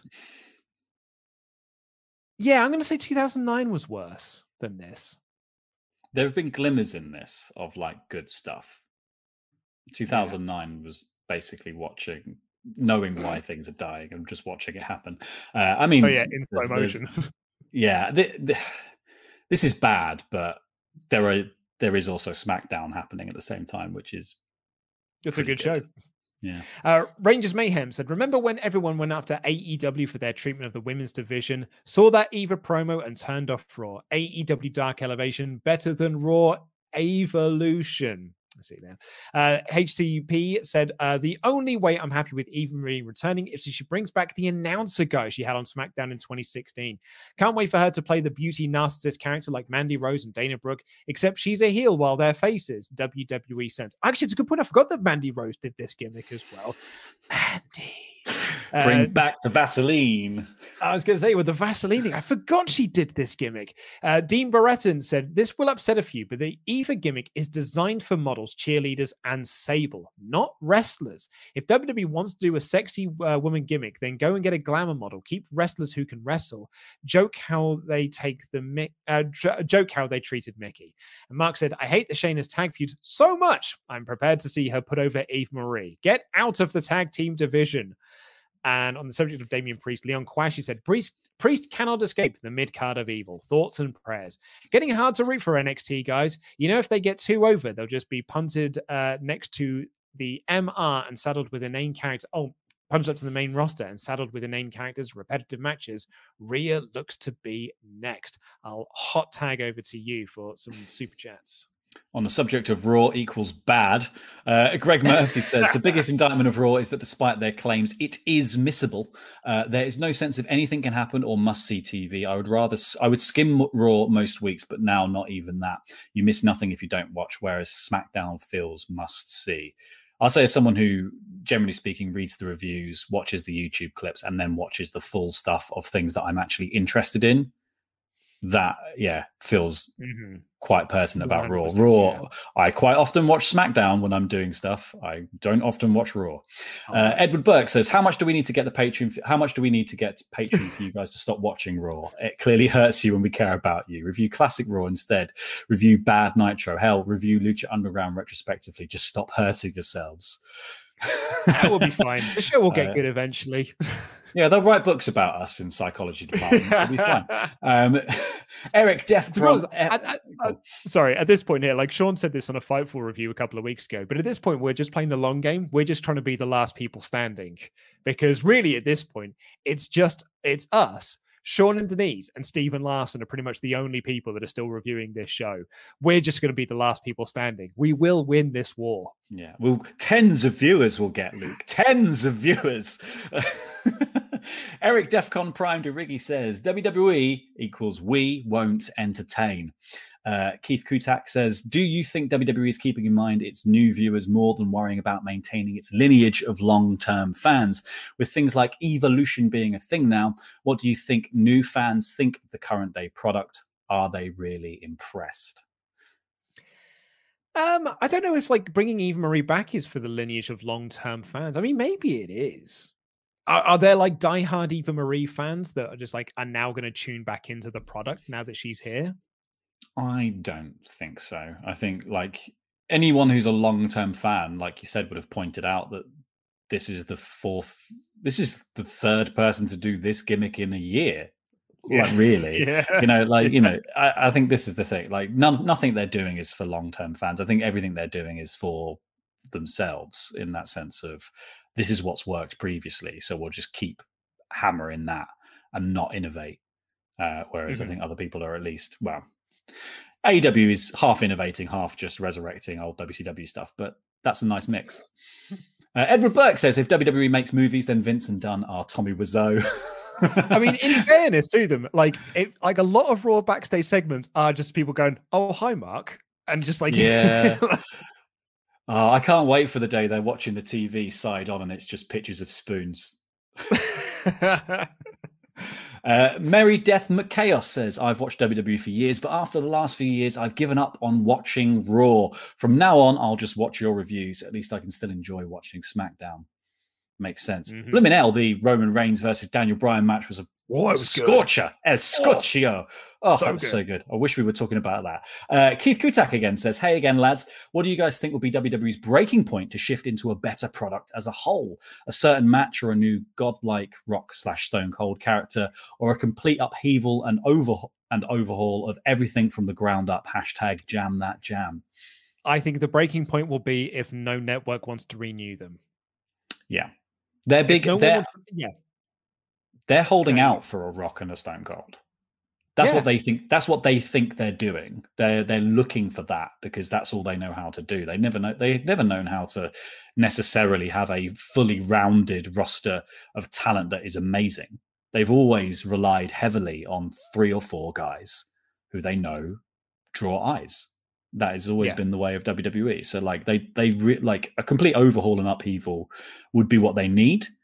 Yeah, I'm going to say two thousand nine was worse than this. There have been glimmers in this of like good stuff. two thousand nine yeah. was basically watching, knowing why things are dying and just watching it happen. Uh, I mean, oh yeah, in slow motion. Yeah, the, the, this is bad, but there are there is also SmackDown happening at the same time, which is it's a good, good show. Yeah. Uh, Rangers Mayhem said, remember when everyone went after A E W for their treatment of the women's division, saw that Eva promo and turned off Raw? A E W Dark Elevation, better than Raw Evolution. I see there. Uh, H C P said, uh, the only way I'm happy with Eva Marie returning is if she brings back the announcer guy she had on SmackDown in twenty sixteen. Can't wait for her to play the beauty narcissist character like Mandy Rose and Dana Brooke, except she's a heel while they're faces. W W E sense. Actually, it's a good point. I forgot that Mandy Rose did this gimmick as well. Mandy. Bring Uh, back the Vaseline. I was going to say, with the Vaseline thing, I forgot she did this gimmick. Uh, Dean Barretton said, this will upset a few, but the Eva gimmick is designed for models, cheerleaders, and Sable, not wrestlers. If W W E wants to do a sexy uh, woman gimmick, then go and get a glamour model. Keep wrestlers who can wrestle. Joke how they take the mi- uh, j- joke how they treated Mickey. And Mark said, I hate the Shayna's tag feud so much. I'm prepared to see her put over Eve Marie. Get out of the tag team division. And on the subject of Damian Priest, Leon Quashi said, Priest, Priest cannot escape the mid-card of evil. Thoughts and prayers. Getting hard to root for N X T, guys. You know, if they get too over, they'll just be punted uh, next to the M R and saddled with a name character. Oh, punched up to the main roster and saddled with the name characters, repetitive matches. Rhea looks to be next. I'll hot tag over to you for some super chats. On the subject of Raw equals bad, uh, Greg Murphy says the biggest indictment of Raw is that despite their claims, it is missable. Uh, there is no sense of anything can happen or must-see T V. I would rather, I would skim Raw most weeks, but now not even that. You miss nothing if you don't watch, whereas SmackDown feels must-see. I'll say as someone who, generally speaking, reads the reviews, watches the YouTube clips, and then watches the full stuff of things that I'm actually interested in, that, yeah, feels mm-hmm. quite pertinent about Raw. Raw, yeah. I quite often watch SmackDown when I'm doing stuff. I don't often watch Raw. Oh. Uh, Edward Burke says, how much do we need to get the Patreon? For, how much do we need to get Patreon for you guys to stop watching Raw? It clearly hurts you when we care about you. Review classic Raw instead. Review bad Nitro. Hell, review Lucha Underground retrospectively. Just stop hurting yourselves. That will be fine. The show will get uh, good eventually. Yeah, they'll write books about us in psychology departments. It'll be fine. Um, Eric Def. Honest, at, at, at, sorry, at this point here, like Sean said this on a Fightful review a couple of weeks ago, but at this point, we're just playing the long game. We're just trying to be the last people standing, because really at this point, it's just, it's us. Sean and Denise and Stephen Larson are pretty much the only people that are still reviewing this show. We're just going to be the last people standing. We will win this war. Yeah, well, tens of viewers will get, Luke. Tens of viewers. Eric Defcon Prime to Riggy says, W W E equals we won't entertain. Uh, Keith Kutak says, do you think W W E is keeping in mind its new viewers more than worrying about maintaining its lineage of long-term fans? With things like Evolution being a thing now, what do you think new fans think of the current day product? Are they really impressed? Um, I don't know if like bringing Eva Marie back is for the lineage of long-term fans. I mean, maybe it is. Are, are there like diehard Eva Marie fans that are just like are now going to tune back into the product now that she's here? I don't think so. I think like anyone who's a long-term fan, like you said, would have pointed out that this is the fourth, this is the third person to do this gimmick in a year. Yeah. Like really, yeah. you know, like, you know, I, I think this is the thing, like none, nothing they're doing is for long-term fans. I think everything they're doing is for themselves in that sense of this is what's worked previously. So we'll just keep hammering that and not innovate. Uh, whereas mm-hmm. I think other people are at least, well, A E W is half innovating, half just resurrecting old W C W stuff, but that's a nice mix. Uh, Edward Burke says, if W W E makes movies, then Vince and Dunn are Tommy Wiseau. I mean, in fairness to them, like it, like a lot of Raw backstage segments are just people going, "Oh, hi, Mark," and just like, yeah. Oh, I can't wait for the day they're watching the T V side on and it's just pictures of spoons. uh, Mary Death McChaos says, I've watched W W E for years, but after the last few years, I've given up on watching Raw. From now on, I'll just watch your reviews. At least I can still enjoy watching SmackDown. Makes sense. Mm-hmm. Blimmin' hell, the Roman Reigns versus Daniel Bryan match was a oh, was scorcher. Good. El Scorchio. Oh, oh so that was good. so good. I wish we were talking about that. Uh, Keith Kutak again says, hey again, lads. What do you guys think will be W W E's breaking point to shift into a better product as a whole? A certain match or a new godlike Rock slash Stone Cold character, or a complete upheaval and, over- and overhaul of everything from the ground up? Hashtag jam that jam. I think the breaking point will be if no network wants to renew them. Yeah. They're big. No they're, to, yeah, they're holding out for a Rock and a Stone Cold. That's yeah. what they think. That's what they think they're doing. They're they're looking for that because that's all they know how to do. They never know. They've never known how to necessarily have a fully rounded roster of talent that is amazing. They've always relied heavily on three or four guys who they know draw eyes. That has always yeah. been the way of W W E. So like they they re- like a complete overhaul and upheaval would be what they need.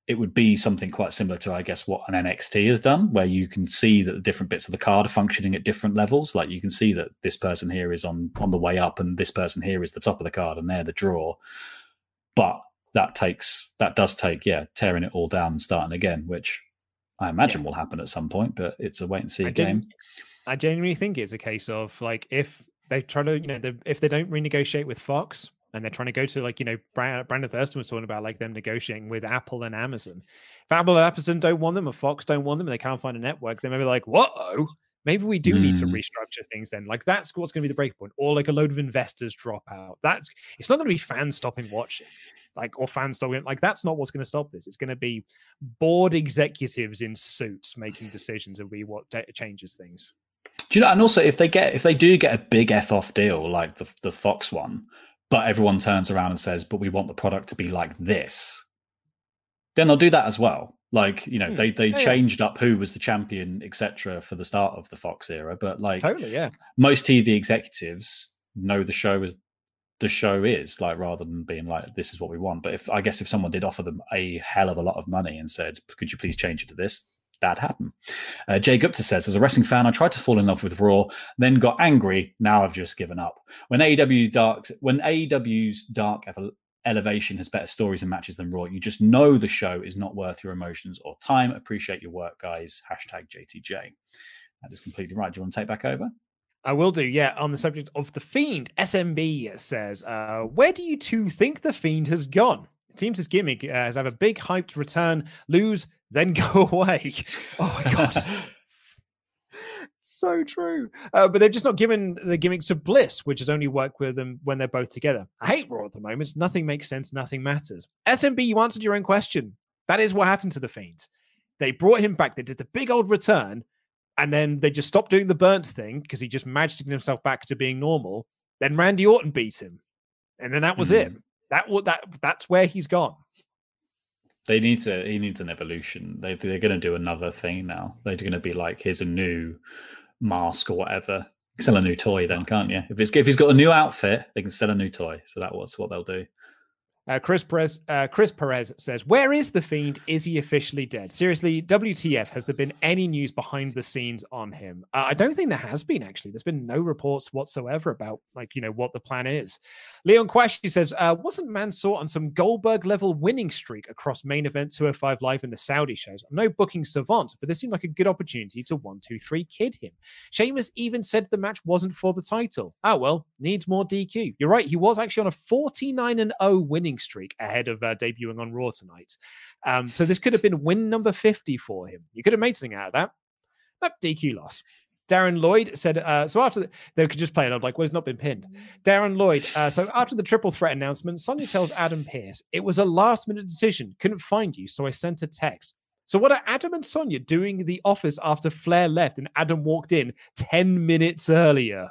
it would be something quite similar to, I guess, what an N X T has done, where you can see that the different bits of the card are functioning at different levels. Like you can see that this person here is on, on the way up and this person here is the top of the card and they're the draw. But that takes, that does take, yeah, tearing it all down and starting again, which I imagine yeah. will happen at some point, but it's a wait and see I game. I genuinely think it's a case of like, if they try to, you know, the, if they don't renegotiate with Fox, and they're trying to go to like, you know, Brandon Thurston was talking about like them negotiating with Apple and Amazon. If Apple and Amazon don't want them or Fox don't want them and they can't find a network, they may be like, whoa, maybe we do mm. need to restructure things then. Like that's what's going to be the break point. Or like a load of investors drop out. That's, it's not going to be fans stopping watching. Like, or fans stopping, like that's not what's going to stop this. It's going to be board executives in suits making decisions will be what changes things. Do you know, and also if they get, if they do get a big F off deal, like the, the Fox one, but everyone turns around and says, but we want the product to be like this, then they'll do that as well. Like, you know, mm. they they yeah, changed yeah. up who was the champion, et cetera, for the start of the Fox era. But like, totally, yeah. most T V executives know the show as the show is, like, rather than being like, this is what we want. But if I guess if someone did offer them a hell of a lot of money and said, could you please change it to this? That happened. Uh, Jay Gupta says, as a wrestling fan, I tried to fall in love with Raw, then got angry. Now I've just given up. When A E W Dark, when A E W's Dark ele- Elevation has better stories and matches than Raw, you just know the show is not worth your emotions or time. Appreciate your work, guys. Hashtag J T J. That is completely right. Do you want to take back over? I will do, yeah. On the subject of The Fiend, S M B says, uh, where do you two think The Fiend has gone? It seems his gimmick uh, has have a big hyped return, lose, then go away. Oh my God. So true. Uh, but they've just not given the gimmick to Bliss, which has only worked with them when they're both together. I hate Raw at the moment. Nothing makes sense. Nothing matters. S M B, you answered your own question. That is what happened to The Fiend. They brought him back. They did the big old return. And then they just stopped doing the burnt thing because he just magicked himself back to being normal. Then Randy Orton beat him. And then that was mm. it. That that that's where he's gone. They need to. He needs an evolution. They they're going to do another thing now. They're going to be like, here's a new mask or whatever. Sell a new toy, then, can't you? If it's if he's got a new outfit, they can sell a new toy. So that was what they'll do. Uh, Chris Perez, uh, Chris Perez says, where is The Fiend? Is he officially dead? Seriously, W T F, has there been any news behind the scenes on him? Uh, I don't think there has been, actually. There's been no reports whatsoever about, like, you know, what the plan is. Leon Quashi says, uh, wasn't Mansoor on some Goldberg-level winning streak across main event two oh five Live in the Saudi shows? I'm no booking savant, but this seemed like a good opportunity to one, two, three kid him. Sheamus even said the match wasn't for the title. Oh, well, needs more D Q. You're right, he was actually on a forty-nine and oh winning streak ahead of uh, debuting on Raw tonight. Um, so this could have been win number fifty for him. You could have made something out of that. Nope, D Q loss. Darren Lloyd said, uh, so after the, they could just play it, I'm like, well, it's not been pinned. Darren Lloyd, uh, so after the triple threat announcement, Sonya tells Adam Pearce, it was a last minute decision. Couldn't find you, so I sent a text. So what are Adam and Sonya doing in the office after Flair left and Adam walked in ten minutes earlier?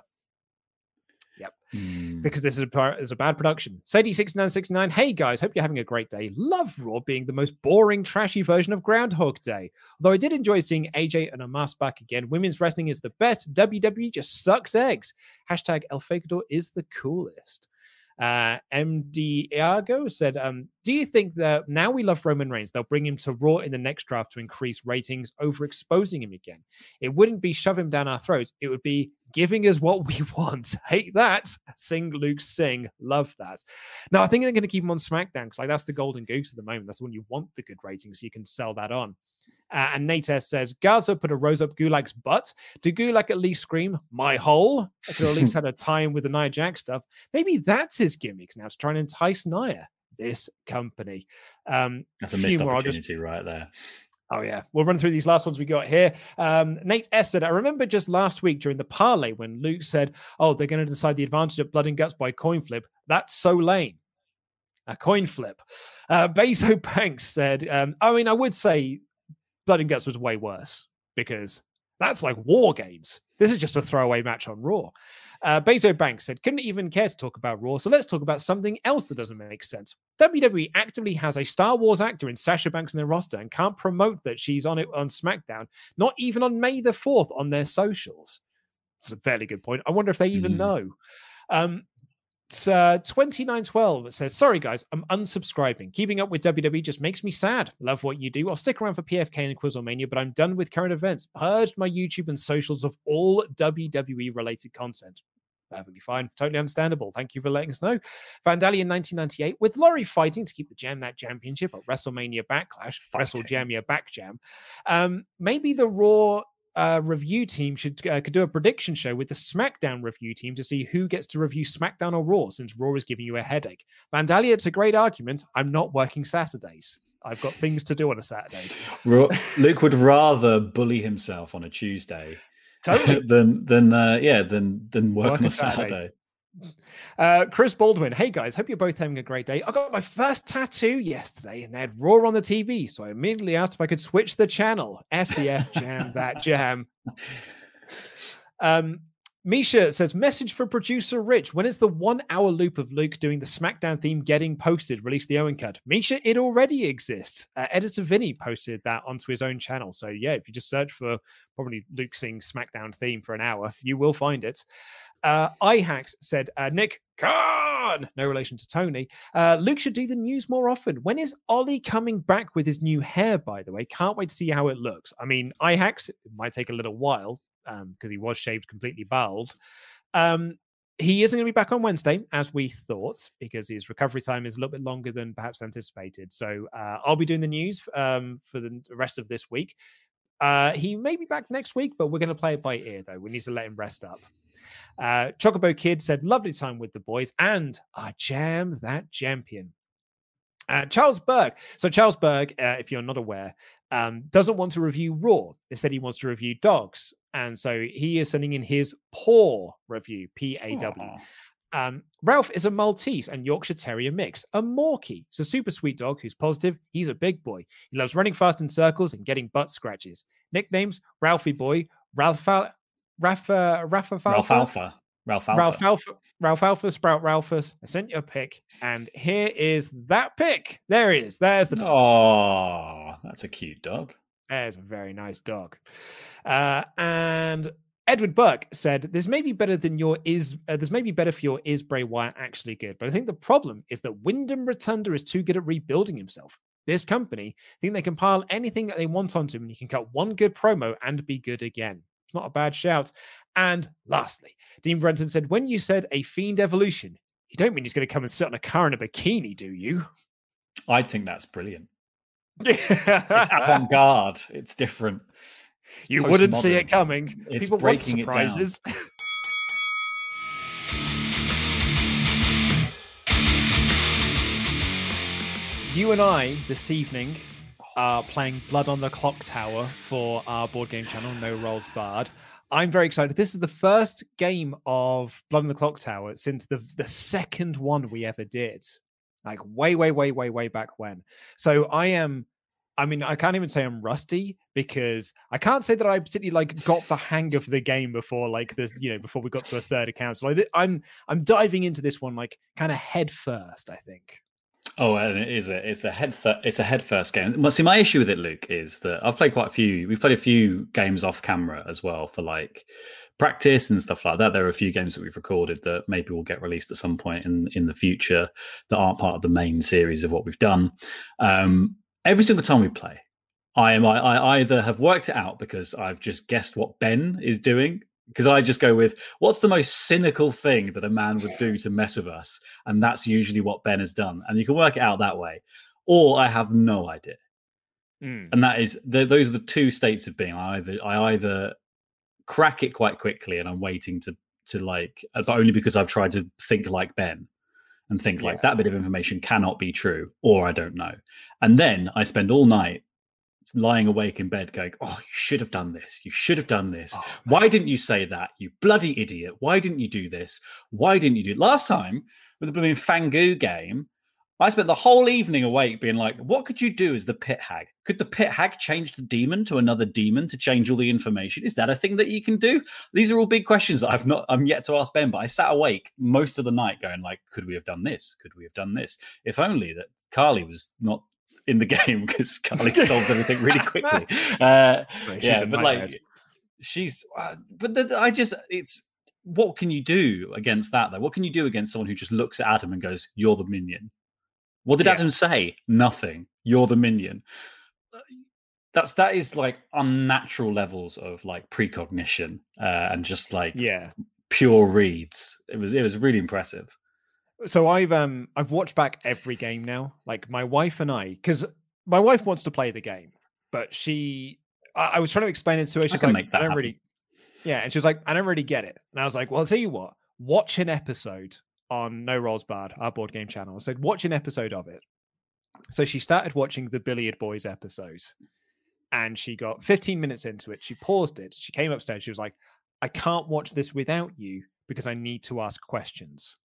Yep. Mm. Because this is a, is a bad production. Sadie six nine six nine, hey guys, hope you're having a great day. Love Raw being the most boring, trashy version of Groundhog Day. Although I did enjoy seeing A J and Omos back again. Women's wrestling is the best. W W E just sucks eggs. Hashtag El Fagador is the coolest. Uh, M D Iago said, um, do you think that now we love Roman Reigns, they'll bring him to Raw in the next draft to increase ratings, overexposing him again? It wouldn't be shove him down our throats. It would be giving us what we want. Hate that. Sing, Luke, sing. Love that. No, I think they're going to keep him on SmackDown because like that's the golden goose at the moment. That's the one you want the good ratings so you can sell that on. Uh, and Nate S says, Gaza put a rose up Gulag's butt. Did Gulag at least scream, my hole? I could at least had a tie-in with the Nia Jax stuff. Maybe that's his gimmicks now to try and entice Nia. This company. Um, that's a missed opportunity just... right there. Oh, yeah. We'll run through these last ones we got here. Um, Nate S said, I remember just last week during the parlay when Luke said, oh, they're going to decide the advantage of Blood and Guts by coin flip. That's so lame. A coin flip. Uh, Bezo Banks said, um, I mean, I would say Blood and Guts was way worse because that's like War Games. This is just a throwaway match on Raw. Uh, Beto Banks said, couldn't even care to talk about Raw, so let's talk about something else that doesn't make sense. W W E actively has a Star Wars actor in Sasha Banks in their roster and can't promote that she's on it on SmackDown, not even on May the fourth on their socials. It's a fairly good point. I wonder if they even mm. know. Um, It's uh, twenty-nine twelve. It says, sorry, guys, I'm unsubscribing. Keeping up with W W E just makes me sad. Love what you do. I'll stick around for P F K and Quizlemania, but I'm done with current events. Purged my YouTube and socials of all W W E-related content. Perfectly fine. Totally understandable. Thank you for letting us know. Vandalia nineteen ninety-eight, with Laurie fighting to keep the Jam That Championship at WrestleMania Backlash, WrestleJamia Back Jam. Um, maybe the Raw uh, review team should uh, could do a prediction show with the SmackDown review team to see who gets to review SmackDown or Raw, since Raw is giving you a headache. Vandalia, it's a great argument. I'm not working Saturdays. I've got things to do on a Saturday. Luke would rather bully himself on a Tuesday. Totally. then, then, uh, yeah, then, then work, work on a Saturday. Saturday. Uh, Chris Baldwin, hey guys, hope you're both having a great day. I got my first tattoo yesterday, and they had Raw on the T V, so I immediately asked if I could switch the channel. F T F, Jam That Jam. Um, Misha says, message for producer Rich. When is the one-hour loop of Luke doing the SmackDown theme getting posted? Release the Owen cut. Misha, it already exists. Uh, Editor Vinny posted that onto his own channel. So yeah, if you just search for probably Luke sing SmackDown theme for an hour, you will find it. Uh, iHacks said, uh, Nick Khan, no relation to Tony. Uh, Luke should do the news more often. When is Ollie coming back with his new hair, by the way? Can't wait to see how it looks. I mean, iHacks, it might take a little while, because um, he was shaved completely bald. Um, he isn't going to be back on Wednesday, as we thought, because his recovery time is a little bit longer than perhaps anticipated. So uh, I'll be doing the news um, for the rest of this week. Uh, he may be back next week, but we're going to play it by ear, though. We need to let him rest up. Uh, Chocobo Kid said, lovely time with the boys, and I jam that champion. Uh, Charles Berg. So Charles Berg, uh, if you're not aware, um, doesn't want to review Raw. Instead, he wants to review Dogs. And so he is sending in his Paw review, P A W. Um, Ralph is a Maltese and Yorkshire Terrier mix, a Morkie. It's a super sweet dog who's positive. He's a big boy. He loves running fast in circles and getting butt scratches. Nicknames, Ralphie Boy, Ralph, Ralph, uh, Ralph, Alpha, Ralph Alpha. Ralph Alpha. Ralph Alpha. Ralph Alpha, Sprout Ralphus. I sent you a pic, and here is that pic. There he is. There's the dog. Oh, that's a cute dog. There's a very nice dog. Uh, and Edward Burke said, "This may be better than your is. Uh, this may be better for your is Bray Wyatt actually good, but I think the problem is that Wyndham Rotunda is too good at rebuilding himself. This company think they can pile anything that they want onto him, and you can cut one good promo and be good again. It's not a bad shout." And lastly, Dean Brenton said, when you said a Fiend evolution, you don't mean he's going to come and sit on a car in a bikini, do you? I think that's brilliant. it's, it's avant-garde. It's different. It's you wouldn't see it coming. It's People breaking want surprises. It down. You and I, this evening, are playing Blood on the Clock Tower for our board game channel, No Rolls Barred. I'm very excited. This is the first game of Blood on the Clock Tower since the, the second one we ever did. Like way, way, way, way, way back when. So I am, I mean, I can't even say I'm rusty because I can't say that I particularly like got the hang of the game before like this, you know, before we got to a third account. So like, I'm, I'm diving into this one like kind of head first, I think. Oh, and it is a it's a head th- it's a head first game. Well, see, my issue with it, Luke, is that I've played quite a few. We've played a few games off camera as well for like practice and stuff like that. There are a few games that we've recorded that maybe will get released at some point in in the future that aren't part of the main series of what we've done. Um, every single time we play, I am I, I either have worked it out because I've just guessed what Ben is doing. Because I just go with, what's the most cynical thing that a man would do to mess with us? And that's usually what Ben has done. And you can work it out that way. Or I have no idea. Mm. And that is, the, those are the two states of being. I either I either crack it quite quickly and I'm waiting to, to like, but only because I've tried to think like Ben and think yeah. like that bit of information cannot be true, or I don't know. And then I spend all night lying awake in bed going, oh, you should have done this. You should have done this. Oh, Why didn't you say that? You bloody idiot. Why didn't you do this? Why didn't you do it? Last time with the blooming Fangu game, I spent the whole evening awake being like, what could you do as the pit hag? Could the pit hag change the demon to another demon to change all the information? Is that a thing that you can do? These are all big questions that I've not, I'm yet to ask Ben, but I sat awake most of the night going like, could we have done this? Could we have done this? If only that Carly was not in the game, because Carly solves everything really quickly. Uh, yeah, but like, she's, uh, but the, I just, it's, what can you do against that though? What can you do against someone who just looks at Adam and goes, "You're the minion"? What did yeah. Adam say? Nothing. You're the minion. That's that is like unnatural levels of like precognition uh, and just like yeah. pure reads. It was it was really impressive. So I've um I've watched back every game now. Like my wife and I, because my wife wants to play the game, but she I, I was trying to explain it to her. She's I like, make that I don't happen. really, yeah, and she was like, I don't really get it. And I was like, well, I'll tell you what, watch an episode on No Rolls Barred, our board game channel. I said, watch an episode of it. So she started watching the Billiard Boys episodes, and she got fifteen minutes into it. She paused it. She came upstairs. She was like, I can't watch this without you because I need to ask questions.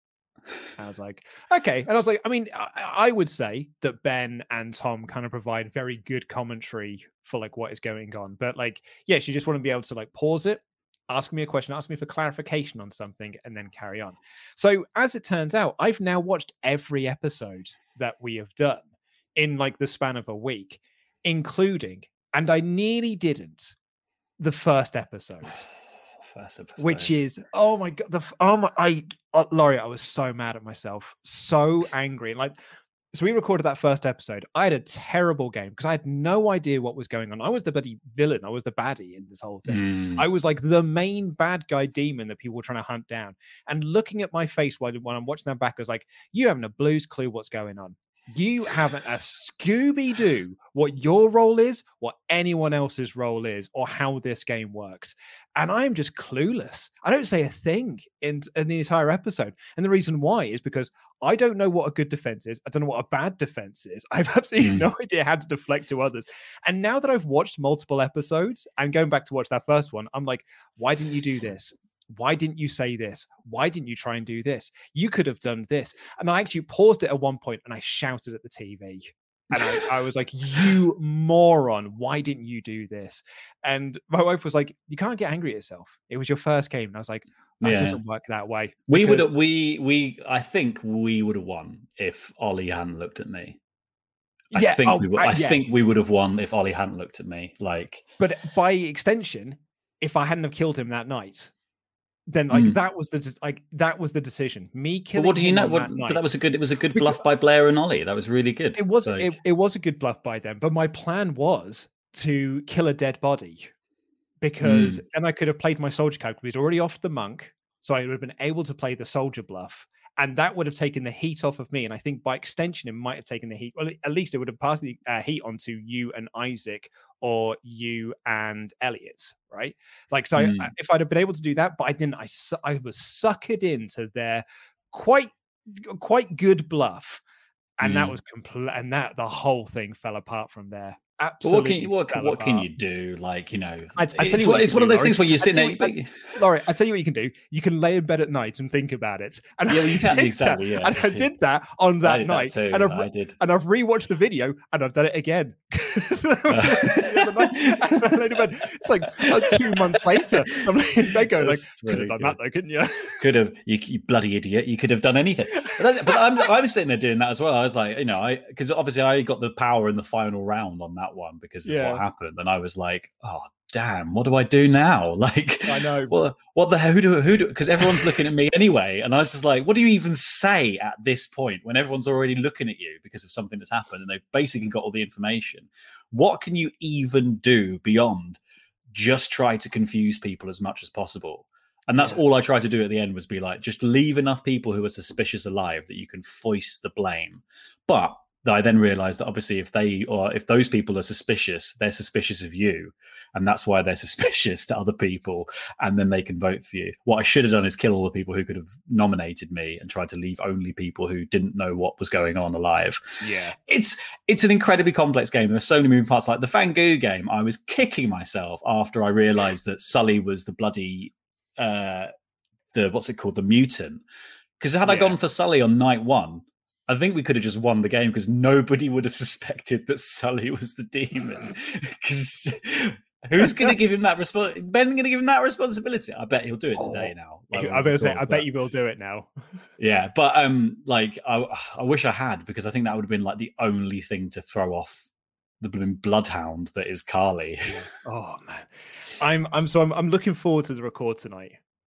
I was like, okay. And I was like, I mean, I, I would say that Ben and Tom kind of provide very good commentary for like what is going on. But like, yeah, she just want to be able to like pause it, ask me a question, ask me for clarification on something, and then carry on. So as it turns out, I've now watched every episode that we have done in like the span of a week, including, and I nearly didn't, the first episode. First episode. Which is, oh my god, the oh my, I, uh, Laurie, I was so mad at myself, so angry. Like, so we recorded that first episode. I had a terrible game because I had no idea what was going on. I was the bloody villain. I was the baddie in this whole thing. Mm. I was like the main bad guy demon that people were trying to hunt down. And looking at my face while, while I'm watching that back, I was like, you haven't a blues clue what's going on. You haven't a Scooby-Doo what your role is, what anyone else's role is, or how this game works. And I'm just clueless. I don't say a thing in, in the entire episode. And the reason why is because I don't know what a good defense is. I don't know what a bad defense is. I have absolutely mm. no idea how to deflect to others. And now that I've watched multiple episodes and going back to watch that first one, I'm like, why didn't you do this? Why didn't you say this? Why didn't you try and do this? You could have done this. And I actually paused it at one point and I shouted at the T V. And I, I was like, you moron, why didn't you do this? And my wife was like, you can't get angry at yourself. It was your first game. And I was like, that yeah. doesn't work that way. We because... would we we I think we would have won if Ollie hadn't looked at me. I yeah, think oh, we would, I uh, yes. think we would have won if Ollie hadn't looked at me. Like, but by extension, if I hadn't have killed him that night, then like mm. that was the like that was the decision. Me killing. But what do you him know? on What, that but night, that was a good. It was a good bluff by Blair and Ollie. That was really good. It was. Like... It, it was a good bluff by them. But my plan was to kill a dead body because mm. then I could have played my soldier character. We'd already off the monk, so I would have been able to play the soldier bluff, and that would have taken the heat off of me. And I think by extension, it might have taken the heat. Well, at least it would have passed the uh, heat onto you and Isaac, or you and Elliot, right? Like, so mm. I, if I'd have been able to do that, but I didn't, I, su- I was suckered into their quite, quite good bluff. And mm. that was complete, and that the whole thing fell apart from there. Absolutely. What can you, what, what can you do? Like, you know, I, I tell it's, you what it's one do, of those Laurie. things where you're sitting I there. you, I, Laurie, I tell you what you can do. You can lay in bed at night and think about it. And yeah, I you can did exactly. That, yeah, and I did that on that I did night. That too. And I've I did. and I've rewatched the video and I've done it again. so, uh. It's like, like two months later. I'm laying in bed going like, could have done good. that though, couldn't you? Could have. You, you bloody idiot. You could have done anything. But, but I'm I was sitting there doing that as well. I was like, you know, I because obviously I got the power in the final round on that one because of yeah. what happened, and I was like, oh damn, what do I do now? Like, I know. What, what the hell? Who do who do? Because everyone's looking at me anyway, and I was just like, what do you even say at this point when everyone's already looking at you because of something that's happened, and they've basically got all the information? What can you even do beyond just try to confuse people as much as possible? And that's yeah. all I tried to do at the end was be like, just leave enough people who are suspicious alive that you can foist the blame. But I then realized that obviously if they or if those people are suspicious, they're suspicious of you. And that's why they're suspicious to other people. And then they can vote for you. What I should have done is kill all the people who could have nominated me and tried to leave only people who didn't know what was going on alive. Yeah. It's it's an incredibly complex game. There are so many moving parts. Like the Fangoo game, I was kicking myself after I realized that Sully was the bloody uh the what's it called? The mutant. Because had yeah. I gone for Sully on night one, I think we could have just won the game because nobody would have suspected that Sully was the demon. Because who's going to give him that responsibility? Ben's going to give him that responsibility. I bet he'll do it today now. Like, I, say, I bet you will do it now. Yeah, but um, like I, I wish I had because I think that would have been like the only thing to throw off the bloodhound that is Carly. Oh man, I'm I'm so I'm I'm looking forward to the record tonight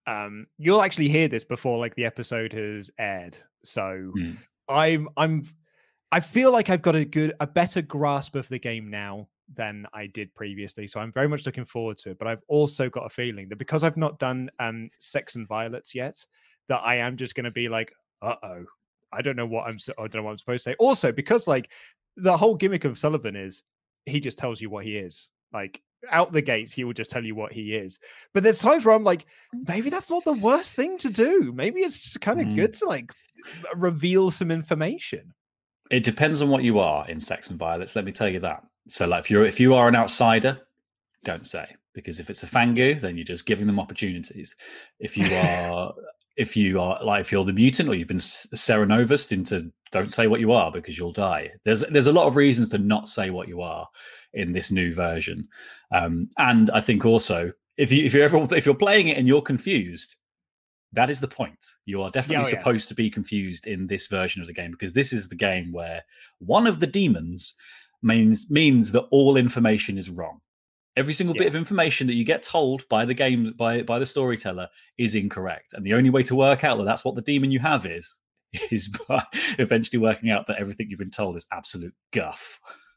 Um, you'll actually hear this before like the episode has aired. So mm. I'm I'm I feel like I've got a good a better grasp of the game now than I did previously. So I'm very much looking forward to it. But I've also got a feeling that because I've not done um Sex and Violets yet, that I am just going to be like, uh-oh, I don't know what I'm I don't know what I'm supposed to say. Also, because like the whole gimmick of Sullivan is he just tells you what he is. Like out the gates, he will just tell you what he is. But there's times where I'm like, maybe that's not the worst thing to do. Maybe it's just kind of mm. good to like reveal some information. It depends on what you are in Sex and Violets. Let me tell you that. So, like, if you're if you are an outsider, don't say, because if it's a Fangu, then you're just giving them opportunities. If you are, if you are like, if you're the mutant or you've been Serenovused into, don't say what you are because you'll die. There's there's a lot of reasons to not say what you are in this new version, um, and I think also if you if you ever if you're playing it and you're confused, that is the point. You are definitely oh, yeah. supposed to be confused in this version of the game, because this is the game where one of the demons means means that all information is wrong. Every single yeah. bit of information that you get told by the game by by the storyteller is incorrect, and the only way to work out that that's what the demon you have is is by eventually working out that everything you've been told is absolute guff.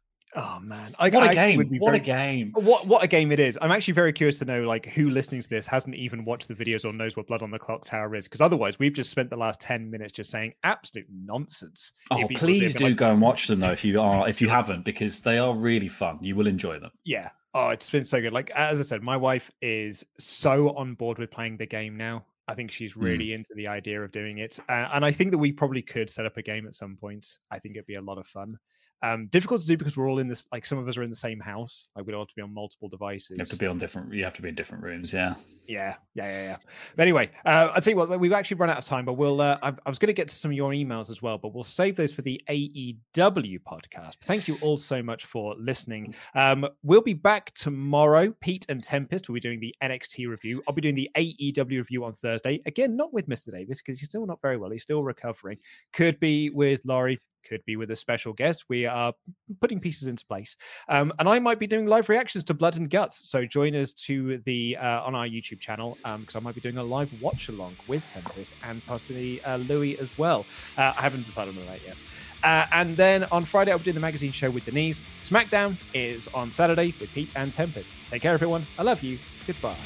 Oh man! I, what a I game! What very, a game! What what a game it is! I'm actually very curious to know like who listening to this hasn't even watched the videos or knows what Blood on the Clock Tower is, because otherwise we've just spent the last ten minutes just saying absolute nonsense. Oh, please do like, go and watch them though if you are if you haven't, because they are really fun. You will enjoy them. Yeah. Oh, it's been so good. Like as I said, my wife is so on board with playing the game now. I think she's really mm. into the idea of doing it, uh, and I think that we probably could set up a game at some point. I think it'd be a lot of fun. Um, difficult to do because we're all in this, like some of us are in the same house. Like we'd all have to be on multiple devices. You have to be on different, you have to be in different rooms. Yeah. Yeah. Yeah. Yeah. Yeah. But anyway, uh, I'll tell you what, we've actually run out of time, but we'll, uh, I, I was going to get to some of your emails as well, but we'll save those for the A E W podcast. Thank you all so much for listening. Um, we'll be back tomorrow. Pete and Tempest will be doing the N X T review. I'll be doing the A E W review on Thursday. Again, not with Mister Davis because he's still not very well. He's still recovering. Could be with Laurie. Could be with a special guest. We are putting pieces into place. Um, and I might be doing live reactions to Blood and Guts. So join us to the uh, on our YouTube channel because um, I might be doing a live watch along with Tempest and possibly uh, Louis as well. Uh, I haven't decided on that yet. Uh, and then on Friday, I'll be doing the magazine show with Denise. SmackDown is on Saturday with Pete and Tempest. Take care, everyone. I love you. Goodbye.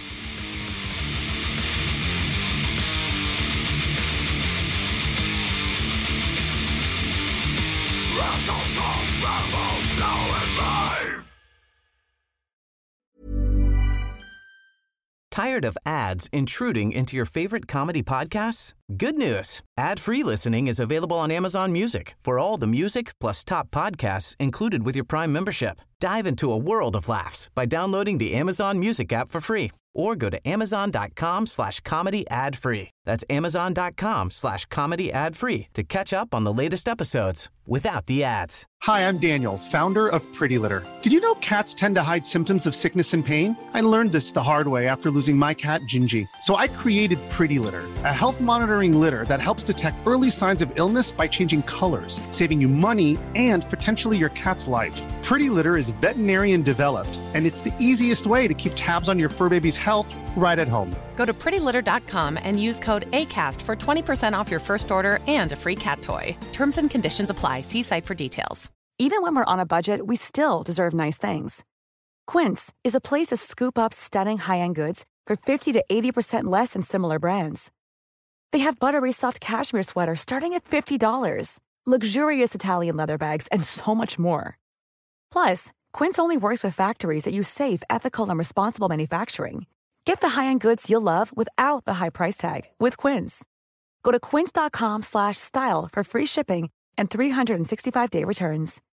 Tired of ads intruding into your favorite comedy podcasts? Good news. Ad-free listening is available on Amazon Music for all the music plus top podcasts included with your Prime membership. Dive into a world of laughs by downloading the Amazon Music app for free or go to amazon.com slash comedy ad free. That's amazon.com slash comedy ad free to catch up on the latest episodes without the ads. Hi, I'm Daniel, founder of Pretty Litter. Did you know cats tend to hide symptoms of sickness and pain? I learned this the hard way after losing my cat, Gingy. So I created Pretty Litter, a health monitoring litter that helps detect early signs of illness by changing colors, saving you money and potentially your cat's life. Pretty Litter is veterinarian developed, and it's the easiest way to keep tabs on your fur baby's health right at home. Go to pretty litter dot com and use code ACAST for twenty percent off your first order and a free cat toy. Terms and conditions apply. See site for details. Even when we're on a budget, we still deserve nice things. Quince is a place to scoop up stunning high-end goods for fifty to eighty percent less than similar brands. They have buttery soft cashmere sweaters starting at fifty dollars, luxurious Italian leather bags, and so much more. Plus, Quince only works with factories that use safe, ethical, and responsible manufacturing. Get the high-end goods you'll love without the high price tag with Quince. Go to quince.com slash style for free shipping and three sixty-five day returns.